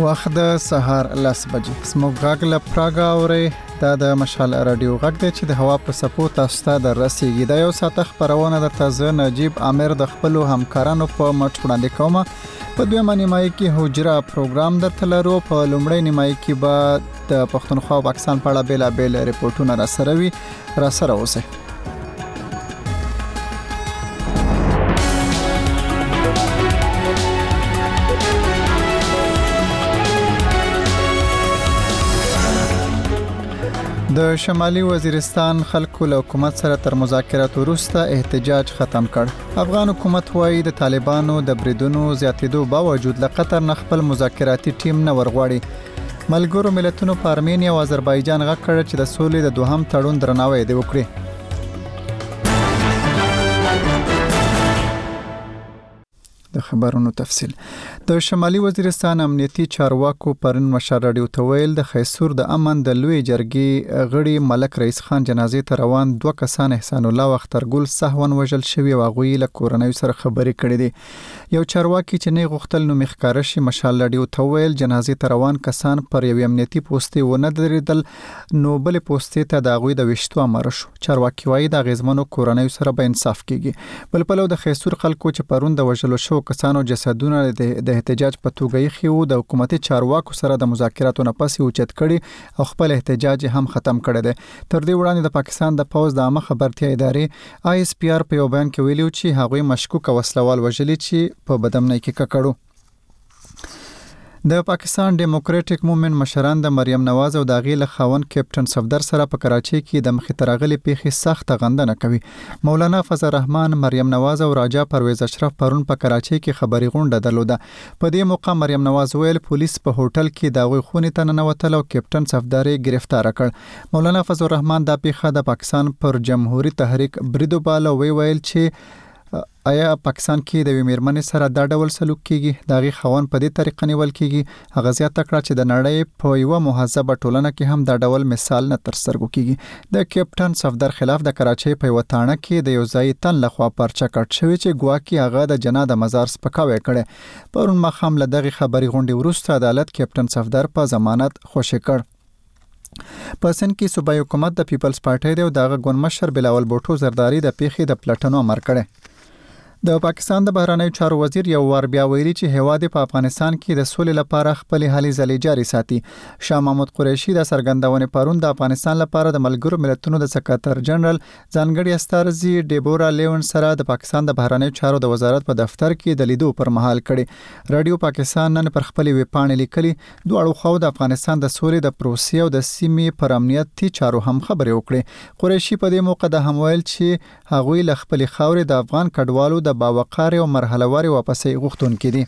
وخت د سهار 10 بجې سموږ غاګ له پراګا اوري دا د مشال رادیو غاګ دی چې د هوا په سپو تاسو ته د رسیږي د یو ساعت خبرونه د تازه نجیب امیر د خپل همکارانو په مټ وړاندې کومه په دویمه نیمایي کې حجره پروګرام درته لرو په لومړۍ نیمایي کې به د پښتونخوا او پاکستان په اړه بیلابیل ریپورتونه را سره اوسه د شمالي وزیرستان خلکو له حکومت سره تر مذاکرات وروسته احتجاج ختم کړ. افغان حکومت وايي د طالبانو د بریدونو زیاتېدو باوجود له قطر نه خپل مذاکراتي ټیم نه ورغواړي. ملګرو ملتونو په ارمینیا او آذربایجان غږ کړ چې د سولې د دوهم تړون درناوی دی وکړي. د خبرونو تفصیل د شمالي وزیرستان امنیتي چارواکو پرون مشر رادیو ته ویل د خیسور د امن د لوی جرګې غړي ملک رئیس خان جنازې ته روان دوه کسان احسان الله او اخترګل سهون وژل شوی او غوی له کورنۍ سره خبرې کړې دي. یو چارواکي چې نه غوښتل نو مخکاره شي مشال رادیو ته ویل جنازې ته روان کسان پر یو امنیتي پوسټي ونه درېدل نو بل پوسټي ته د غوی د وشتو امر شو. چارواکي وايي د غزمنو کورنۍ سره به انصاف کیږي. بل په لو د خیسور خلکو چې پرون د وژلو شو کسانو جسدونه د احتجاج په توګه یې خو د حکومتي چارواکو سره د مذاکراتو نه پسې اوچت کړي او خپل احتجاج هم ختم کړي دي. تر دې وړاندې د پاکستان د پوز د عامه خبرتیا ادارې ISPR په یو بیان کې ویلي چې هغوی مشکوک وسلوال وژلي چې په بدمنۍ کې ککړو. د پاکستان ډیموکراټک موومېنټ مشران د مریم نواز او د غیله خاون کیپټن صفدر سره په کراچۍ کې د مخې ترغلي پیخي سخت غندنه کوي. مولانا فضل الرحمن مریم نواز او راجا پرویز اشرف پرون په کراچۍ کې خبري غونډه درلوده. په دې موقع مریم نواز ویل پولیس په هوټل کې د غوي خونې ته ننوتل او کیپټن صفدر گرفتار کړ. مولانا فضل الرحمن د پیخه د پاکستان پر جمهوریت تحریک بریدو بالا ویل چې آیا پاکستان کې د ویمرمنې سره دا ډول سلوک کیږي داغي خوان په دې طریقه نیول کیږي. هغه زیاته کړه چې د نړۍ په یو مهذبه ټولنه کې هم دا ډول مثال نه تر سترګو کیږي. د کیپټن صفدر خلاف د کراچۍ په وطانه کې د یو ځای تن لخوا پرچا کټ شوی چې ګواکي هغه د جنا د مزار سپکاوي کړي. پرون مخام له دغه خبري غونډې وروسته عدالت کیپټن صفدر په ضمانت خوشی کړ. په سن کې صوبایي حکومت د پیپلز پارټي دی او دغه ګونمشر بلاول بوټو زرداری د پیخي د پلټنو امر کړي. د پاکستان د بهرنیو چارو وزیر یو ور بیا ویلي چې هواد په افغانستان کې د سولې لپاره خپل هلي ځلې جاري ساتي. شاه محمود قریشي د سرګندونې پرون د افغانستان لپاره د ملګرو ملتونو د سکرټر جنرال ځانګړي استرزي ډیبورا لیون سره د پاکستان د بهرنیو چارو د وزارت په دفتر کې د لیدو پر مهال کړي. رادیو پاکستان نن پر خپل ویبپاڼه لیکلي دوه خو د افغانستان د سولې د پروسې او د سیمې پر امنیتي چارو هم خبرې وکړي. قریشي په دې موقع د همویل چې هغوی له خپل خاورې د افغان کډوالو د باوقار او مرحله واري واپسې غوښتونکي دي.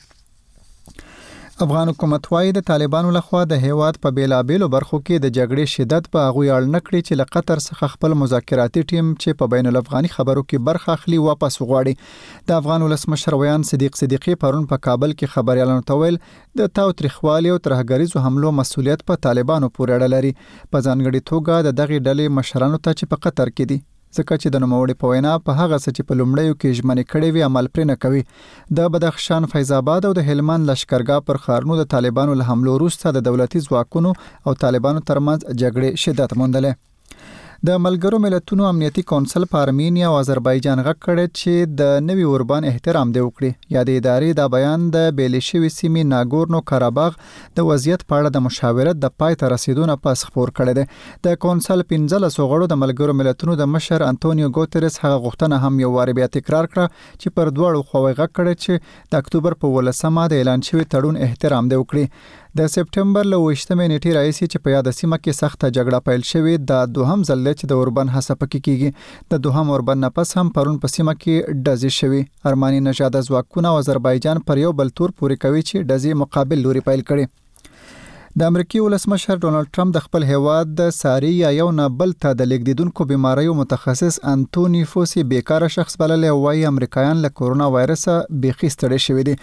افغان حکومت وايي د طالبانو لخوا د هیواد په بیلابیلو برخو کې د جګړې شدت په هغه اړه نکړي چې له قطر څخه خپل مذاکراتي ټیم چې په بین الافغاني خبرو کې برخه اخلي واپس وغواړي. د افغان ولسمشر ویان صدیقی پرون په کابل کې خبريالانو ته ویل د تاوتریخوالي او ترهګریزو حملو مسؤلیت په طالبانو پورې اړه لري. په ځانګړي توګه د دغه ډلې مشرانو ته چې په قطر کې دي ځکه چې د نوموړي په وینا په هغه څه چې په لومړیو کې ژمنې کړې وي عمل پرې نه کوي. د بدخشان فیض آباد او د هلمند لشکرګاه پر ښارونو د طالبانو له حملو وروسته د دولتي ځواکونو او طالبانو ترمنځ جګړې شدت موندله. د ملګرو ملتونو امنیتي کونسل په ارمینیا او آذربایجان غږ کړی چې د نوي اوربان احترام دی وکړي. یا د ادارې د بیان د بیلشوي سیمې ناګورنو کاراباغ د وضعیت په اړه د مشاورت د پای ته رسیدو نه پس خبر کړی دی. د کونسل 15 غړو د ملګرو ملتونو د مشر انټونیو ګوتریس هغه غوښتنه هم یو واری بیا تکرار کړه چې پر دوړو خوې غږ کړی چې د اکتوبر په 18مه د اعلان شوی تړون احترام دی وکړي. د سپټمبر له 28مې نیټې راځي چې په یاد سیمه کې سخته جګړه پیل شوې د دوهم ځل چې د اوربان حساب کې کیږي. د دوهم اوربان نه پس هم پرون په سیمه کې ډزې شوې. ارماني نژاد ځواکونه او آذربایجان پر یو بل تور پورې کوي چې ډزې مقابل لوري پیل کړي. د امریکای ولسمشر ډونالد ټرمپ د خپل هیواد د ساري یا یو نه بل ته د لیکدیدونکو بیماریو متخصص انټونی فوسی بیکاره شخص بللی او وايي امریکایان له کورونا وایرس بیخي ستړي شوي دي.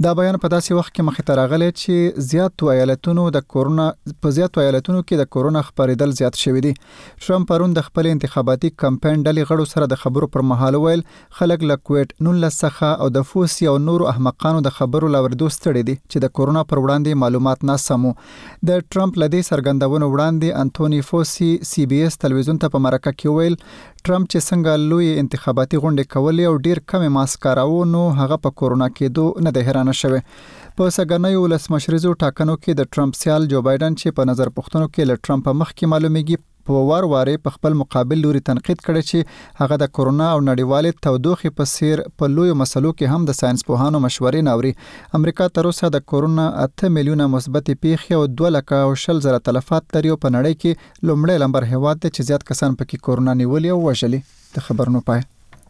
دا بیان په داسې وخت کې مخې ته راغلی چې زیاتو ایالتونو کې د کورونا خپرېدل زیات شوي دي. ټرمپ پرون د خپل انتخاباتي کمپاین ډلې غړو سره د خبرو پر مهال ویل خلک له کووډ-19 څخه او د فوسي او نورو احمقانو د خبرو لاوردو ستړي دي چې د کورونا پر وړاندې معلومات ناسمو. د ټرمپ لدی سرګندونو وړاندې انټونی فوسي سی بي اس تلویزیون ته په مرکه کې ویل ټرمپ چې څنګه لوی انتخاباتي غونډې کولې او ډیر کم ماسک کاراوه نو هغه په کورونا کېدو نه د حیرانه شوی. په سګنیو ولسمشریزو ټاکنو کې د ټرمپ سیال جو بایدن چې په نظر پوښتنو کې له ټرمپ مخکې معلومیږي په واره په خپل مقابل لوري تنقید کړی چې هغه د کورونا او نړیوالې تودوخې په څیر په لوی مسلو کې هم د ساينس پوهانو مشورې ناوري. امریکا تر اوسه د کورونا 8 میلیونه مثبت پیښې او 2,20,000 تلفات لري په نړۍ کې لومړی نمبر هیواد دی چې زیات کسان پکې کورونا نیولي او وژلي. د خبرونو پای.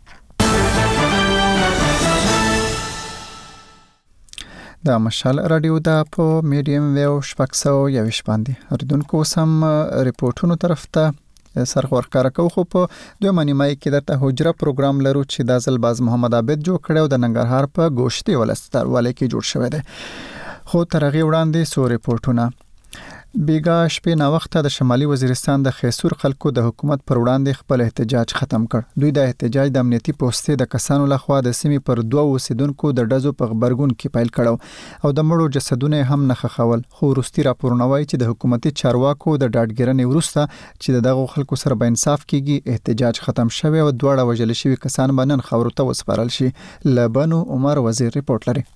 دا مشال رادیو دا په میډیم ویو 621 باندې اردوونکو سم ریپورتونو طرف ته سرخور کار کو خو په دوه منیمای کې د حجره پروګرام لرو چې د ځل باز محمد عابد جوړ کړو د ننګرهار په ګوشتي ولستر والي کې جوړ شوی دی. خو ترغه وړاندې سو ریپورتونه بیګا شپې نا وخته د شمالي وزیرستان د خیسور خلکو د حکومت پر وړاندې خپل احتجاج ختم کړ. دوی د احتجاج د امنیتي پوسټې د کسانو لخوا د سیمې پر 2 اوسیدونکو د ډزو په خبرګون کې پیل کړو او د مړو جسدونه هم نه خخول. خو وروستي راپورونه وایي چې د حکومتي چارواکو د ډاډګرنې وروسته چې دغه خلکو سره به انصاف کیږي احتجاج ختم شوی او دواړه وژل شوی کسان باندې خبرو ته وسپارل شي. لبنو عمر وزیر ریپورت لري.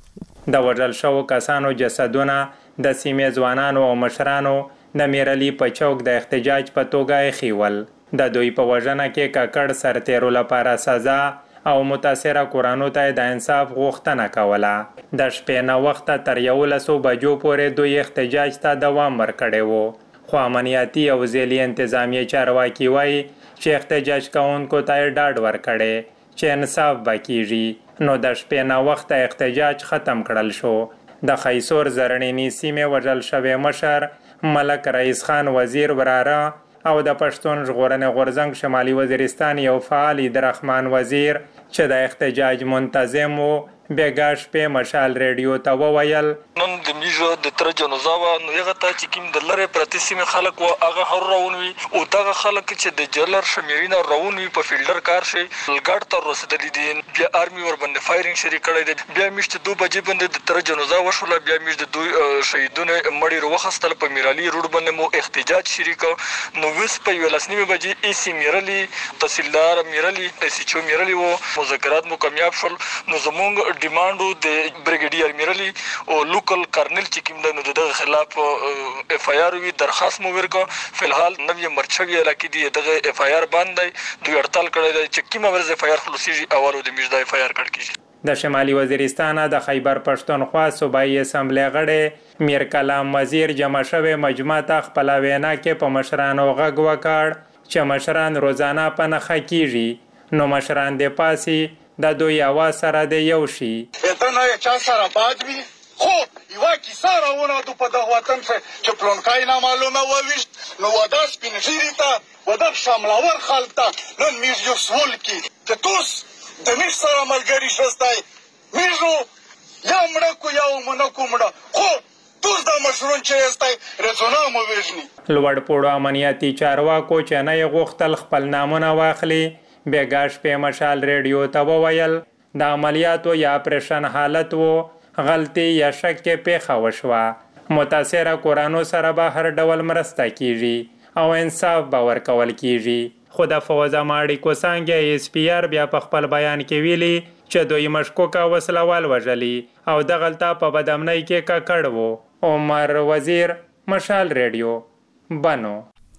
د وژل شوو کسانو جسدونه د سیمې ځوانانو او مشرانو د میرعلي په چوک د احتجاج په توګه ایښیول. د دوی په وژنه کې ککړ سرتیرو لپاره سزا او متاثره کورانو ته د انصاف غوښتنه کوله. د شپې نه وخته تر 11 بجو پورې دوی احتجاج ته دوام ورکړی وو. خو امنیتي او ځایي انتظامیه چارواکي وایي چې احتجاج کوونکو ته ډاډ ورکړی چې انصاف به کیږي. نو د شپې نه وخته احتجاج ختم کړل شو. د خیسور زرنینی سیمې وژل شوی مشر ملک رئیس خان وزیر وراره او د پښتون ژغورنې غورځنګ شمالي وزیرستان یو فعال درخمان وزیر چې د احتجاج منتظم وو بیګا شپې مشال ریډیو ته وویل نن د میژو د تر جنازه نو یغه ته چې کوم د لری پرتی سیمه خلک او هغه هر راونوي او دغه خلک چې د جلر شمیرینه راونوي په فیلډر کار شي لګړ تر رسیدلی دي. بیا آرمي ور باندې فایرینګ شری کړی دی. بیا میشته 2 بجې باندې د تر جنازه وشول. بیا میشته دوی شهیدونه مړی وروخستل په میرالي روډ باندې مو احتجاج شری کو. نو وس په 11 بجې ای سی میرالي تحصیلدار میرالي سی چو میرالي وو مذاکرات مو کامیاب شول. نو زمونږ ډیماندو د بریګیډیر میرالي او لوکل کرنل چې کوم د دغه خلاف اف آی آر وی درخواست مو ورکو. فلحال نوې مرچوي علاقې دی دغه اف آی آر باندې دوی هړتال کړی دی چې کومه ورځ اف آی آر خلاصيږي اولو د میژ د اف آی آر کړ کیږي. د شمالي وزیرستان د خیبر پښتونخوا صوبایي اسمبلی غړي میر کلام وزیر جمع شوی مجمع ته خپل وینا کې په مشرانو غږ وکړ چې مشران روزانه په نخښه کیږي. نو مشران د پاسي د دوی اواز سره د یو شي. اتنه چا سره باد وی خو یو کی سره ونه د په دغه وطن چې پلونکای نه معلومه وويشت نو ودا سپینځيري ته ودا شاملاور خالتا نن میز یو سوال کی چې توس د میز سره ملګری شستای میزو یا مړه کو یا منکو مړه خو توس د مشرون چې استای رزونه مو ویژني. لوړ پوړو امنیتي چارواکو چې نه غوښتل خپل نامونه واخلي بیګا شپې مشال ریډیو ته وویل د عملیاتو یا اپریشن حالت وو غلطي یا شک کې پیښه وشوه. متاثره کورانو سره به هر ډول مرسته کیږي او انصاف به ورکول کیږي. خو د فوزا ماړیکو څنګه اس پی آر بیا په خپل بیان کې ویلي چې دوی مشکوکه وسلوال وژلي او د غلطه په بدامنۍ کې ککړ وو. عمر وزیر مشال ریډیو بنو.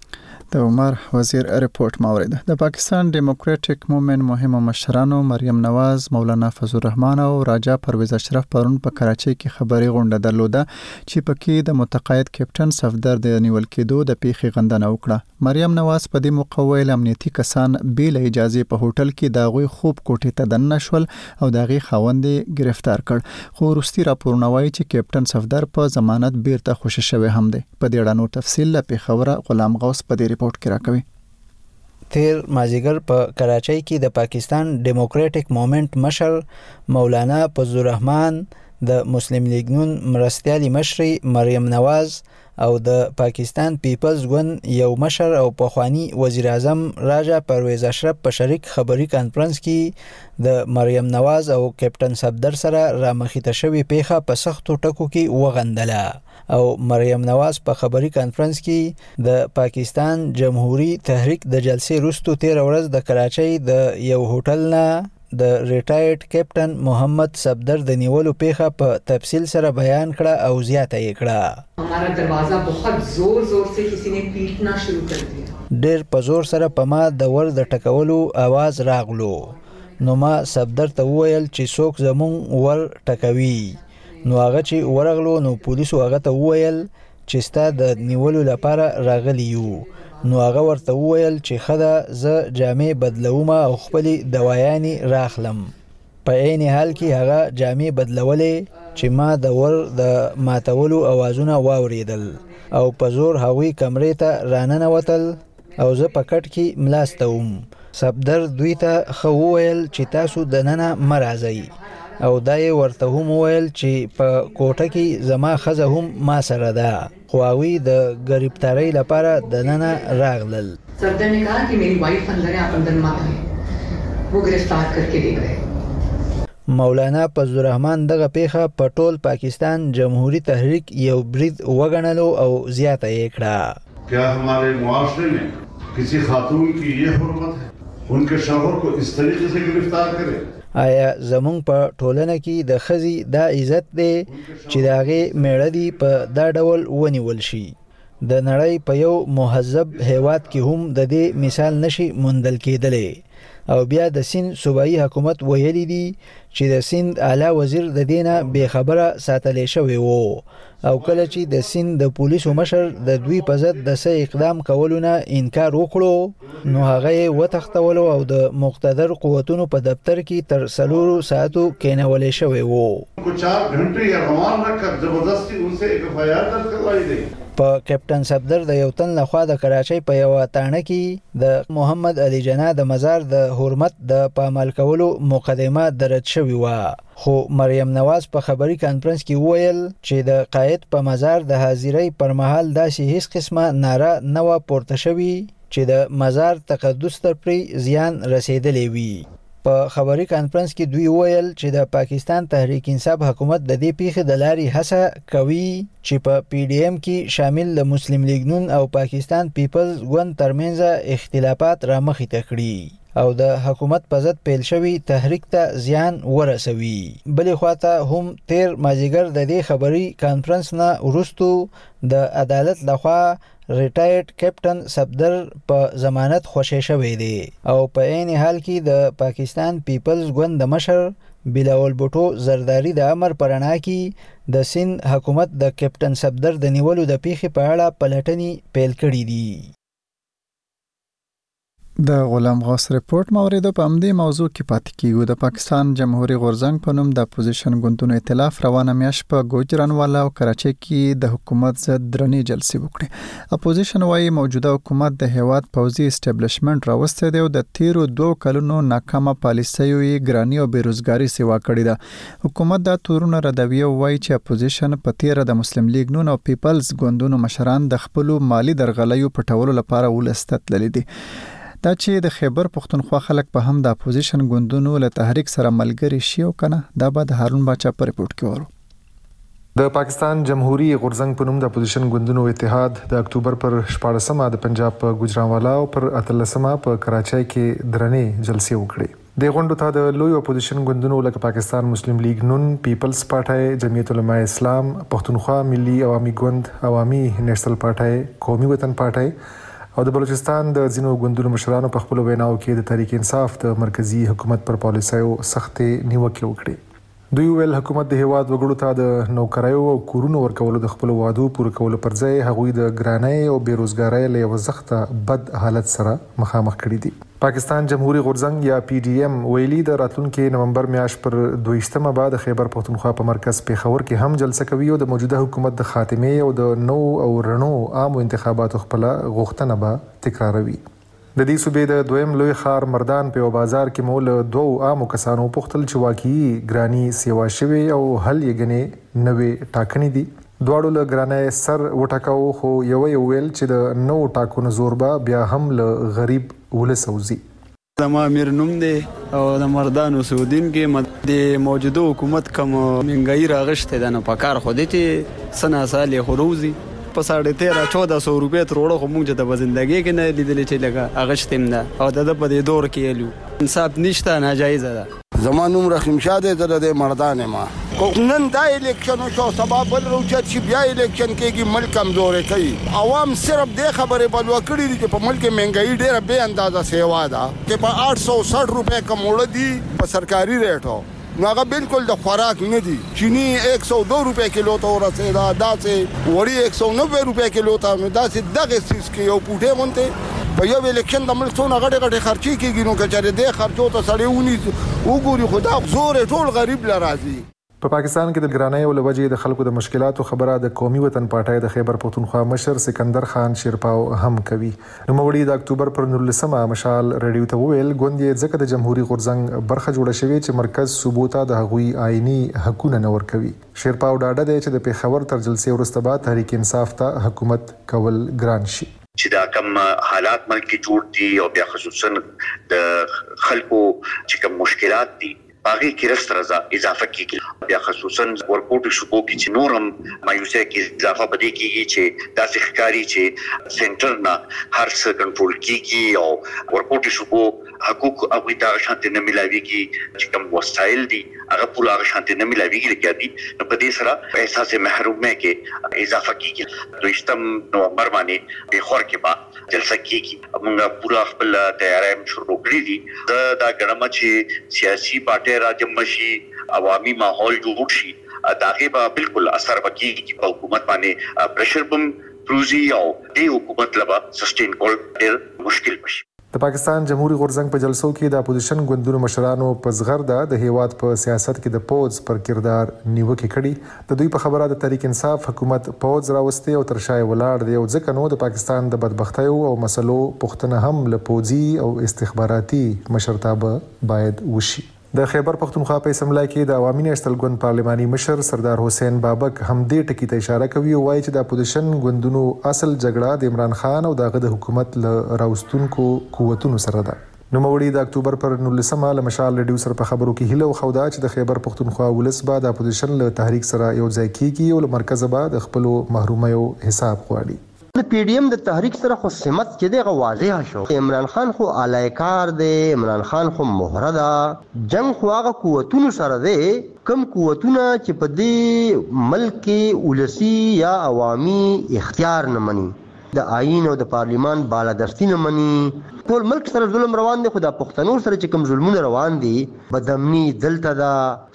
د عمر وزیر ریپورت مورید. د پاکستان ډیموکراټک موومېنټ مهمو مشرانو مریم نواز، مولانا فضل الرحمن او راجا پرویز اشرف پرون په کراچۍ کې خبري غونډه درلوده چې پکې د متقاعد کیپټن صفدر د نیول کېدو د پیښې غندنه وکړه. مریم نواز په دې موقع ویل امنیتي کسان بې له اجازه په هوټل کې د غوي خوب کوټې ته دننه شول او د غي خاوندې گرفتار کړ. خو وروستي راپورونه وایي چې کیپټن صفدر په ضمانت بیرته خوشی شوی هم دی. په دې اړه نور تفصیل له پیښوره غلام غوث په دې ریپورت کې راکوي. تیر مازیګر په کراچۍ کې د پاکستان ډیموکراټک موومېنټ مشر مولانا فضل الرحمن د مسلم لیگ نون مرستیالي مشري مریم نواز او د پاکستان پیپلز ګوند یو مشر او پخوانی وزیر اعظم راجا پرویز اشرف په شریک خبري کانفرنس کې د مریم نواز او کیپټن صفدر سره رامخیته شوی پیښه په سختو ټکو کې وغندله او مریم نواز په خبري کانفرنس کې د پاکستان جمهوری تحریک د جلسې وروسته 13 ورځ د کراچۍ د یو هوټل نه د ریټایرډ کیپټن محمد صفدر د نیولو پیښه په تفصیل سره بیان کړه او زیاته یې کړه. हमारा दरवाजा बहुत जोर जोर से किसी ने पीटना शुरू कर दिया. ډېر په زور سره په ما د ور د ټکولو आवाज راغلو. نو ما صفدر ته وویل چې څوک زمون ور ټکوي. نو هغه چې ورغلو نو پولیسو هغه ته وویل چې ستا د نیولو لپاره راغلی یو. نو هغه ورته وویل چې خدا زه جامې بدلوم او خپل دوايانې راخلم. په عین حال کې هغه جامې بدلولې چې ما د ور د ماتولو اوازونه واوریدل او په زور هغوی کمرې ته راننوتل او زه په کټ کې ملاستوم. صفدر دوی ته خو وویل چې تاسو د ننه مرازئ او دا یې ورته هم وویل چې په کوټه کې زما ښځه هم ما سره ده خو هغوی د ګرفتارۍ لپاره د ننه راغلل. صفدر ने कहा कि मेरी वाइफ अंदर है, आप अंदर मत आइए. वो गिरफ्तार करके ले गए. مولانا فضل الرحمن دغه پیښه په ټول پاکستان جمهوری تحریک یو برید وګڼلو او زیاته یې کړه. क्या हमारे मुआशरे में किसी खातून की ये हुर्मत है उनके शौहर को इस तरीके से गिरफ्तार करे? آیا زمونږ په ټولنه کې د ښځې دا عزت دی چې د هغې میړه دي په دا ډول ونیول شي؟ د نړۍ په یو مهذب هیواد کې هم د دې مثال نشي موندل کېدلی. او بیا د سیند صوبایي حکومت ویلي دي چې د سیند اعلی وزیر د دینه بې خبره ساتلی شوی وو او کله چې د سیند د پولیسو مشر د دوی په ضد د څه اقدام کولو نه انکار وکړو نو هغه یې وتښتولو او د مقتدر قوتونو په دفتر کې تر 4 ساعتو کېنولی شوی وو. 4 घंटे या रमान रखकर जबरदस्ती उनसे एक एफआईआर दर्ज करवाई गई. په کیپټن صفدر د یو تن لخوا د کراچۍ په یو تانه کې د محمد علي جناح د مزار د حرمت د پامال کولو مقدمه درج شوی و. خو مریم نواز په خبري کانفرنس کې وویل چې د قائد په مزار د حاضرۍ پر مهال داسې هیڅ قسمه ناره نه و پورته شوی چې د مزار تقدس ته پرې زیان رسیدلی وي. په خبري کانفرنس کې دوی وویل چې د پاکستان تحریک انصاف حکومت د دې پیښې د لارې هڅه کوي چې په پی ډی ایم کې شامل د مسلم لیگ نون او پاکستان پیپلز ګوند ترمنځ اختلافات رامخته کړي او د حکومت په ضد پیل شوی تحریک ته زیان ورسوي. بلې خواته هم تیر مازیګر د دې خبري کانفرنس نه وروسته د عدالت لخوا ریټایرډ کیپټن صفدر په ضمانت خوشی شوی دی او په عین حال کې د پاکستان پیپلز ګوند د مشر بلاول بوټو زرداری د امر پرانا کې د سند حکومت د کیپټن صفدر د نیولو د پیښې په اړه پلټنې پیل کړي دي. د غلام غوث رپورت موریدو په همدې موضوع کې پاتې کیږو. د پاکستان جمهوریت غورځنګ په نوم د اپوزیشن ګوندونو ائتلاف روانه میاشت په ګوجرانوالا او کراچۍ کې د حکومت ضد درنې جلسې وکړې. اپوزیشن وايي موجوده حکومت د هیواد پوځي اسټابلیشمنت راوسته دی او د تیرو 2 کلونو ناکامه پالیسیو یې ګرانی او بیروزګاری سیوا کړې ده. حکومت دا تورونه ردوي او وايي چې اپوزیشن په تیر د مسلم لیگ نون او پیپلز ګوندونو مشران د خپل مالی درغلیو پټولو لپاره ولستت لیدي. دا چې د خیبر پښتونخوا خلک په هم د اپوزیشن ګوندونو له تحریک سره ملګری شي او کنه دا به د هارون باچا پر ریپورت کې ورو. د پاکستان جمهوریت غورځنګ په نوم د اپوزیشن ګوندونو اتحاد د اکتوبر پر 14مه د پنجاب په ګوجرانوالا او پر 13مه په کراچۍ کې درنې جلسې وکړې. د غونډو ته د لوی اپوزیشن ګوندونو لکه پاکستان مسلم لیگ نون، پیپلز پارټي، جمعیت علماء اسلام، پښتونخوا ملي عوامي ګوند، عوامي نیشنل پارټي، قومي وطن پارټي او د بلوچستان د ځینو ګوندونو مشرانو په خپل ویناو کې د تحریک انصاف د مرکزی حکومت پر پالیسیو سختې نیوکې وکړې. دوی ویل حکومت د هیواد وګړو ته د نوکریو او کورونو ورکولو د خپل وعدو پوره کولو پر ځای هغوی د ګرانۍ او بیروزګارۍ له یو سخته بد حالت سره مخامخ کړي دي. پاکستان جمهوریت غورځنګ یا پی ډی ایم ویلي د راتلونکي نومبر میاشت پر 22مه بعد خیبر پښتونخوا په مرکز پیښور کې هم جلسه کوي او د موجوده حکومت د خاتمه او د نو او رڼو عام انتخاباتو خپل غوښتنه به تکراروي. د دې صوبې د دویم لوی ښار مردان په یو بازار کې مو له 2 عامو کسانو پوښتل چې واقعي ګراني سیوا شوې او حل یې ګنې نوې ټاکنې دي. دواړو له ګرانۍ سر وټکاو خو یو ویل چې د نو ټاکنو زور به بیا هم له غریب ولس وځي. زما امیر نوم دی او د مردان اوسېدونکی کې د موجوده حکومت کوم مهنګايي راغشته ده نو په کار خو دی چې سنا سال یې خروزي په 1300-1400 روپۍ تر وړو خو موږ چې د زندګۍ کې نه لیدلې چې لکه اغشتم ده او د په دې دور کې یلو انصاف نشته ناجایز ده. زما نوم رحیم شاه دی زه د مردان ما نن دا الیکشن شو سبا بل روچت چې بیا الیکشن کېږي ملک کمزورې کوي عوام صرف دې خبرې بلوا کړي دي چې په ملک مهنګايي ډېره بې اندازه سیوا ده چې په 860 روپۍ کموړه دي په سرکاري ریټو نو هغه بالکل د خوراک نه دي. چینی 102 روپۍ کیلو ته ورسېده داسې وړي 190 روپۍ کیلو ته نو داسې دغه سیس کې یو پوټې غونته په یو الیکشن د ملک څونه غټه خرچي کېږي نو که چېرې دې خرچو ته سړی ونیسي وګوري خو دا زور ټول غریب له راځي. په پاکستان کې د ګرانۍ او له وجې د خلکو د مشکلاتو خبره د قومي وطن پارټۍ د خیبر پښتونخوا مشر سکندر خان شیرپاو هم کوي. نوموړي د اکتوبر پر 19 مشال رادیو ته وویل ګوند یې ځکه د جمهوریت غورځنګ برخه جوړه شوې چې مرکز صوبو ته د هغوی آئینی حقونه نه ورکوي. شیرپاو ډاډه دی چې د پیښور تر جلسې وروسته به تحریک انصاف ته حکومت کول ګران شي. چې دا کم حالات ملک کې جوړ دي او بیا خصوصا د خلکو چې کوم مشکلات دي باغی کې رسترزه اضافه کیږي بیا خصوصا ورکوټ شوبو کې چې نورم مایوسه کې اضافه بده کیږي چې داسې ښکاری چې سنټر نه هر څه کنټرول کیږي او ورکوټ شوبو حقوق او د شانتي نه ملاويږي چې کوم وسایل دي هغه پوره هغه شانتي نه ملاويږي لکه دي نو په دې سره احساس محرومه کې اضافه کیږي. 2 نومبر باندې په خور کې با جلسه کیږي موږ پوره خپل تیاری شروع کړی دي دا ګرامه چې سیاسي پارټي راجم مشي عوامي ماحول جوړ شي داغه به بالکل اثر وکړي چې په حکومت باندې پریشر بم پروزي او د حکومت لپاره سسټین کول ډېر مشکل شي. د پاکستان جمهوریت غورځنګ په جلسو کې د اپوزیشن ګوندونو مشرانو په زغرده د هیواد په سیاست کې د پوز پر کردار نیوکه کړي. د دوی په خبره د تحریک انصاف حکومت پوز راوستي او ترشای ولاړ دی او ځکه نو د پاکستان د بدبختیو او مسلو پښتنه هم له پوزي او استخباراتي مشرتابه باید وشي. د خیبر پښتونخوا په اسمبلی کې د عوامي نېشنل ګوند پارلماني مشر سردار حسین بابک هم دې ټکي ته اشاره کوي او وایي چې د اپوزیشن ګوندونو اصل جګړه د عمران خان او دغه د حکومت له راوستونکو قوتونو سره ده. نوموړي د اکتوبر پر 19 له مشال رادیو سره په خبرو کې هیله وخوده چې د خیبر پښتونخوا ولس به د اپوزیشن له تحریک سره یو ځای کیږي او له مرکز به د خپل محرومیو حساب غواړي. د پی ډی ایم د تحریک سره خو سمت چې دغه واضح شو عمران خان خو الایکار دی عمران خان خو مهره ده جنگ خو هغه قوتونو سره دی کم قوتونه چې په دې ملک کې ولسی یا عوامي اختیار نه مني د آئین او د پارلیمان بالادستی نه مني ټول ملک سره ظلم روان دي خو د پښتنو سره چې کوم ظلمونه روان دي بدامني دلته دا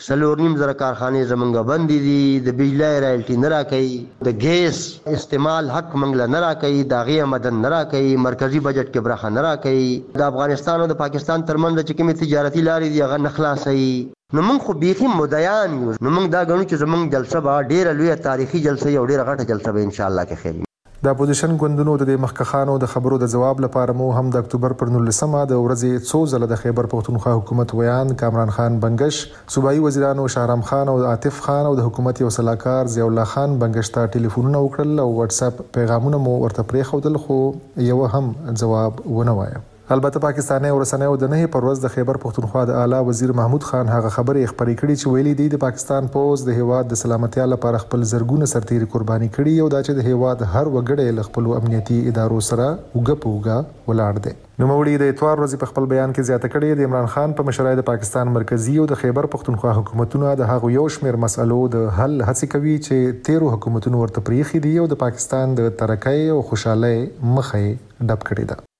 3.5 کارخانې زمونږ بندي دي د بجلی رایلټي نه راکوي د ګیس استعمال حق منګل نه راکوي د غي آمدن نه راکوي مرکزی بجټ کې برخه نه راکوي د افغانستان او د پاکستان ترمنځ چې کومې تجارتي لارې دي هغه نه خلاصوي نو موږ خو بیخي مدعیان یو نو موږ دا غنو چې زمونږ جلسه به ډیره لویه تاریخي جلسه یو ډیره غټه جلسه به ان شاء الله کې خیر. د اپوزیشن ګوندونو د مخکخانو د خبرو د جواب لپاره مو هم د اکتوبر پر 19 د ورځې څو ځله د خیبر پښتونخوا حکومت ویان کامران خان بنگش صوبایي وزیرانو شهرام خان او عاطف خان او د حکومت یو سلاکار ضیاء الله خان بنگش ته ټلیفونونه وکړل او واتس اپ پیغامونه مو ورته پریښودل خو یو هم جواب ونه وایه. البته پاکستاني ورسنیو د نه پر ورځ د خیبر پښتونخوا د اعلی وزیر محمود خان هغه خبرې خبرې کړې چې ویلي دی د پاکستان پوز د هیواد د سلامتیا لپاره خپل زرګونه سرتیري قرباني کړي او دا چې د هیواد هر وګړی له خپل امنیتي ادارو سره وګپوګه ولاړ دی. نوموړي د اتوار ورځې په خپل بیان کې زیاته کړې د عمران خان په مشرۍ د پاکستان مرکزی او د خیبر پښتونخوا حکومتونو د هغو یو شمېر مسلو د حل هڅې کوي چې 13 حکومتونو ورته پریخي دي او د پاکستان د ترقۍ او خوشحالۍ مخه ډب کړې ده.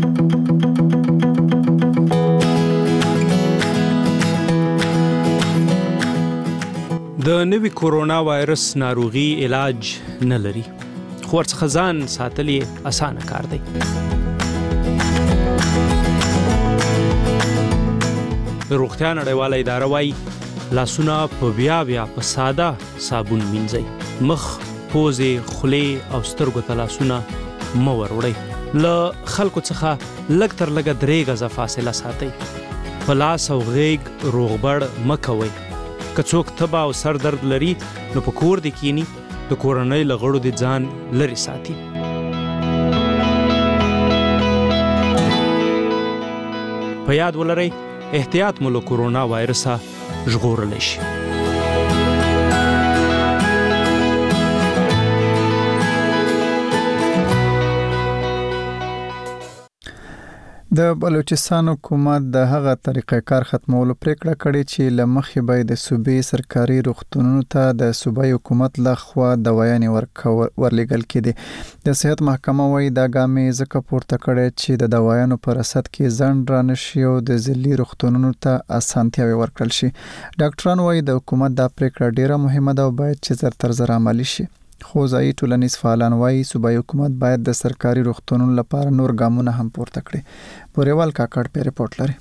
د نوي کورونا وایرس ناروغي علاج نه لري خو ورڅخه ځان ساتل یې اسانه کار دی. د روغتیا نړیواله اداره وایي لاسونه په بیا په ساده صابون مینځئ مخ پوزې خولې او سترګو ته لاسونه مه ور وړئ له خلکو څخه لږ تر لږه 3 غزه فاصله ساتئ. په لاس او غیږ روغبړ مه کوئ. که څوک تبه او سر درد لري نو په کور دې کینی، د کورنۍ له غړو دې ځان لرې ساتي. په یاد ولرئ احتیاط مو له کورونا وایرسه ژغورلی شي. د بلوچستان حکومت د هغه طریقې کار ختمولو پریکړه کړې چې له مخې به د صوبې سرکاري روغتونونو ته د صوبایي حکومت لخوا دوايانې ورلېږل کېدې. د صحت محکمه وایي دا ګام یې ځکه پورته کړی چې د دوايانو په رسد کې ځنډ رانشي او د ضلعي روغتونونو ته اسانتیاوې ورکړل شي. ډاکټران وایي د حکومت دا پریکړه ډیره مهمه ده او باید چې زر تر زر عملي شي. خو ځایي ټولنیز فعالان وایي صوبایي حکومت باید د سرکاري روغتونونو لپاره نور ګامونه هم پورته کړي. پوریوال کاکړ په ریپورت لري.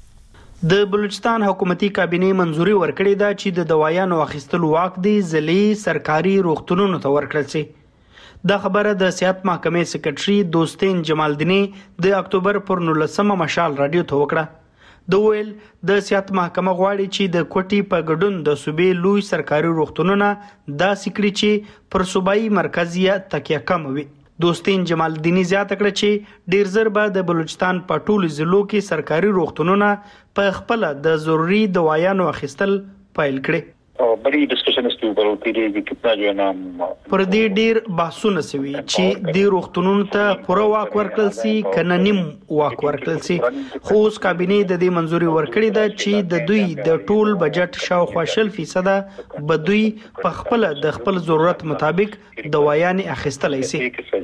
د بلوچستان حکومتي کابینې منځوري ورکړې ده چې د دوايانو اخیستلو واک دی ضلعي سرکاري روغتونونو ته ورکړل شي. دا خبره د صحت محکمې سکرټري دوستین جمالدیني د اکتوبر پر 19 مشال رادیو ته وکړه. د ویل د صحت محکمه غواړي چې د کوټي په ګډون د صوبې لوی سرکاري روغتونونه داسې کړي چې پر صوبایي مرکزیه تکیه کم وي. دوستین جمالدیني زیاته کړه چې ډیر زر به د بلوچستان په ټولو ضلعو کې سرکاري روغتونونه په خپل د ضروري دوايانو اخیستل پیل کړي. बड़ी डिस्कशन इसके ऊपर होती रही कि कितना जो है ना پر دې ډیر بحثونه سوي چې د روغتونونو ته پوره واک ورکړل شي کنه نیم واک ورکړل شي. خو اوس کابینې د دې منځوري ورکړې ده چې د دوی د ټول بجټ شاوخوا 0% به دوی په خپل د خپل ضرورت مطابق دوايانې اخیستلای شي.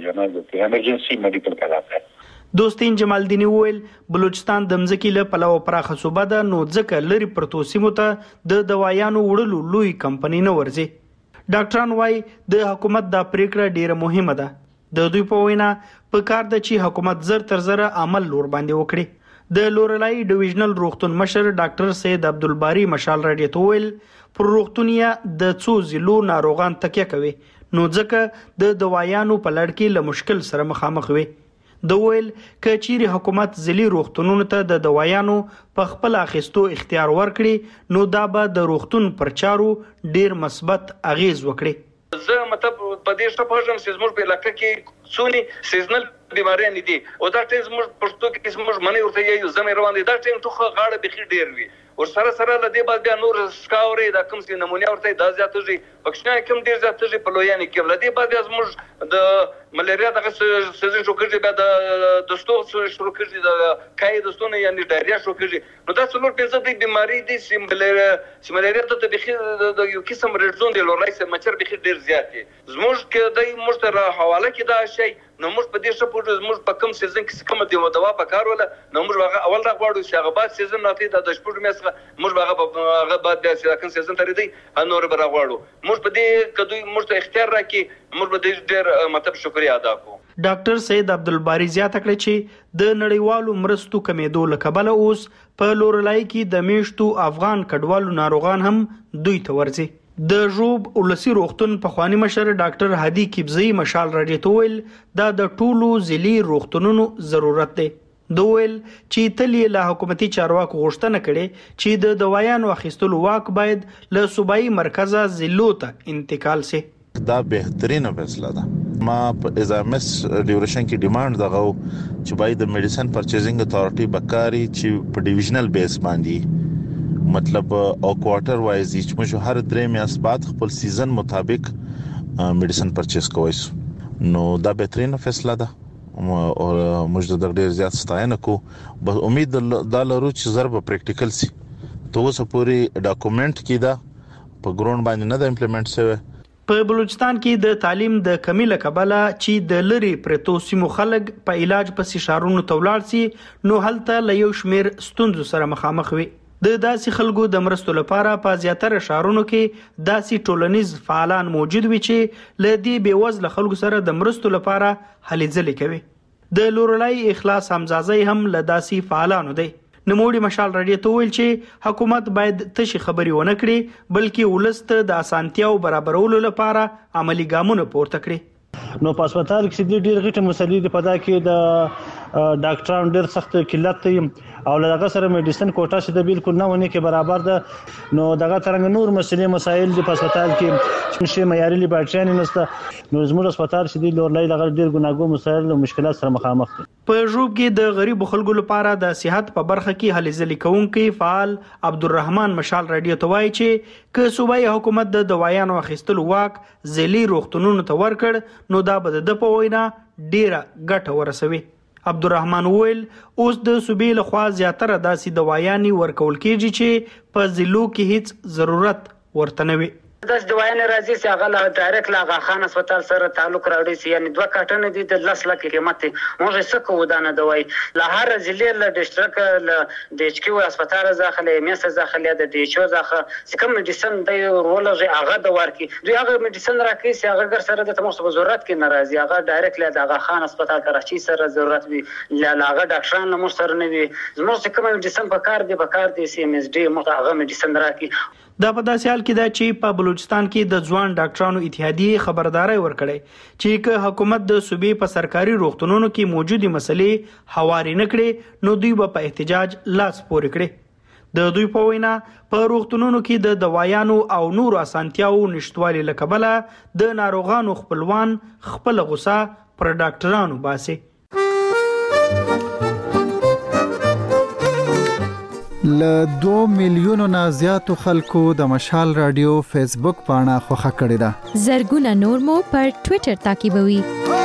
ایمرجنسي میډیکل کارات ہے. دوستین جمالدیني ویل بلوچستان د مځکې له پلوه پراخه صوبه ده نو ځکه لري پرتو سیمو ته د دوايانو وړلو لوی کمپنۍ نه ورځي. ډاکټران وايي د حکومت دا پریکړه ډیره مهمه ده. د دوی په وینا په کار ده چې حکومت زر تر زر عمل لور باندې وکړي. د لورلای ډیویژنل روغتون مشر ډاکټر سید عبدالباری مشال رادیو ته ویل پر روغتونیا د څو ضلعو ناروغان تکیه کوي نو ځکه د دوايانو په لړ کې له مشکل سره مخامخ وي. د ویل ک چیرې حکومت ضلعي روغتونونو ته د دوايانو په خپل اخیستو اختیار ورکړي نو دا به د روغتون پر چارو ډیر مثبت اغیز وکړي. زه مطلب په دې څه پوهیږم چې زموږ په علاقې کې څونی سیزنل بیماریاں دي او دا ټیم زموږ پښتو کې زموږ منی ورته یو زمې روان دي. دا ټیم ټوخه غاړه بخي ډیر وي او سره سره لدې بعد بیا نور سکاوري دا کوم څه نمونه ورته دا زیاتېږي پښنه کوم ډیر زیاتېږي په لویانې کې لدې بعد بیا زموږ د ملیریا دغه سیزن شو کېږي بیا د دستو شروع کېږي د کای دستونه یعنی ډایریا شروع کېږي نو دا څلور پنځه د بیماری دي سیملیریا ته بخي د یو قسم رډزون دی لورای سره مچر بخي ډیر زیات دي زموږ کې د مشتره حواله کې دا شی نو موږ په دې څه پوهیږو زموږ په کوم سیزن کې کوم دی دوا په کار ولا نو موږ هغه اول راغواړو چې هغه بعد سیزن ناتي د شپږ میاشتې موږ هغه بعد د سیاکن سیزن ترې دی نور به راغواړو موږ په دې کدوې موږ ته اختیار راکې موږ به ډېر مطلب شکریا ادا کوو. ډاکټر سید عبدالباری زیاته کړې چې د نړیوالو مرستو کمیدو له کبله اوس په لورلای کې د میشتو افغان کډوالو ناروغان هم دوی ته ورځي. د ژوب ولسی روغتون په خواني مشر ډاکټر هادي کیبزی مشال رادیو ته ویل دا د ټولو ضلعي روغتونونو ضرورت دی. دویل چې تل له حکومتي چارواکو غوښتنه کړي چې د دوايانو اخیستلو واک باید له صوبایي مرکزه ضلعو ته انتقال شي. دا بهترینه فیصله ده. ما په ازامس ډیوریشن کې ډیماند دغه چې باید د میډیسن پرچیزینګ اتھارټي بکاري چې په ډیویژنل بیس باندې مطلب او کوارټر وایز چې موږ هر درې میاشتې بعد خپل سیزن مطابق میډیسن پرچیز کوو نو دا بهترینه فیصله ده او موږ د ډېر زیات ستاینه کوو بس امید دا لرو چې ضرب پریکټیکل سي تو اوس پوری ډاکومېنټ کې دا په ګراوند باندې نه د امپلیمنټ شوی. په بلوچستان کې د تعلیم د کمی له کبله چې د لری پرتو سیمو خلک په علاج پسې شارونو تولاړ سي نو هلته له یو شمیر ستونزو سره مخامخ وي. د داسې خلکو د مرستو لپاره په زیاتره شهرونو کې داسې ټولنیز فعالان موجود وي چې له دې بېوزله خلکو سره د مرستو لپاره هلې ځلې کوي. د لورلای اخلاص حمزازی هم له داسې فعالانو دی. نموړي مشال رادیو ته ویل چې حکومت باید تشي خبري ونه کړي بلکې ولست د اسانتیاو برابرولو لپاره عملی ګامونه پورته کړي. نو په هسپتال کې د ډېر غټه مسلې په دا کې د ډاکټرانو ډېر سخت قلت او لږه سره میډیسن کوټا چې د بالکل نه ونی کې برابر ده نو دغه ترنګ نور مسلې مسایل د هسپتال کې شي معیاري لیبارټري نشته نو زموږ هسپتال چې د لورلای لغه ډېر ګناګو مسایل او مشکلات سره مخامخ دي. په ژوب کې د غریب خلکو لپاره د صحت په برخه کې هلې ځلې کوونکی فعال عبدالرحمن مشال رادیو ته وایي چې که صوبایي حکومت د دوايانو اخیستلو واک ځلي روغتونونو ته ورکړ نو دا به د په وینا ډیره ګټه ورسوي. عبدالرحمن ویل اوس د صوبې له خوا زیاتره داسې دوايانې ورکول کېږي چې په ضلعو کې هیڅ ضرورت ورته نه وي. داس دوايانې راځي چې هغه له ډایرکټ له آغا خان هسپتال سره تعلق راوړي چې یعنی 2 کارټنه دي د 10 لک قیمت موږ څه کوو دا نه دوای له هر ضلع له ډیسټریکټ له د ایچ کیو هسپتال ځخله میس ځخله د ډي ایچ او ځخه چې کوم میډیسن دی ولغه هغه د ورکی دوی هغه میډیسن راکې چې هغه ګر سره د تموس ضرورت کې ناراضي هغه ډایرکټ له آغا خان هسپتال کراچي سره ضرورت وي له هغه ډاکټرانو مو سره نه وي زموږ کوم میډیسن په کار دی سی ام اس ډي مو هغه میډیسن راکې. دا په داسې حال کې ده چې په بلوچستان کې د ځوان ډاکټرانو اتحادیې خبرداري ورکړې چې که حکومت د صوبې په سرکاري روغتونونو کې موجودي مسلې هواري نه کړي نو دوی به په احتجاج لاس پورې کړي. د دوی په وینا په روغتونونو کې د دوايانو او نورو اسانتیاو نشټوالي له کبله د ناروغانو خپلوان خپل غوسه پر ډاکټرانو باسي. ل 2 میلیونو نه زیاتو خلکو د مشال رادیو فیسبوک پاڼه خوښه کړې ده. زرګونه نور مو پر ټوئیټر تعقیبوي.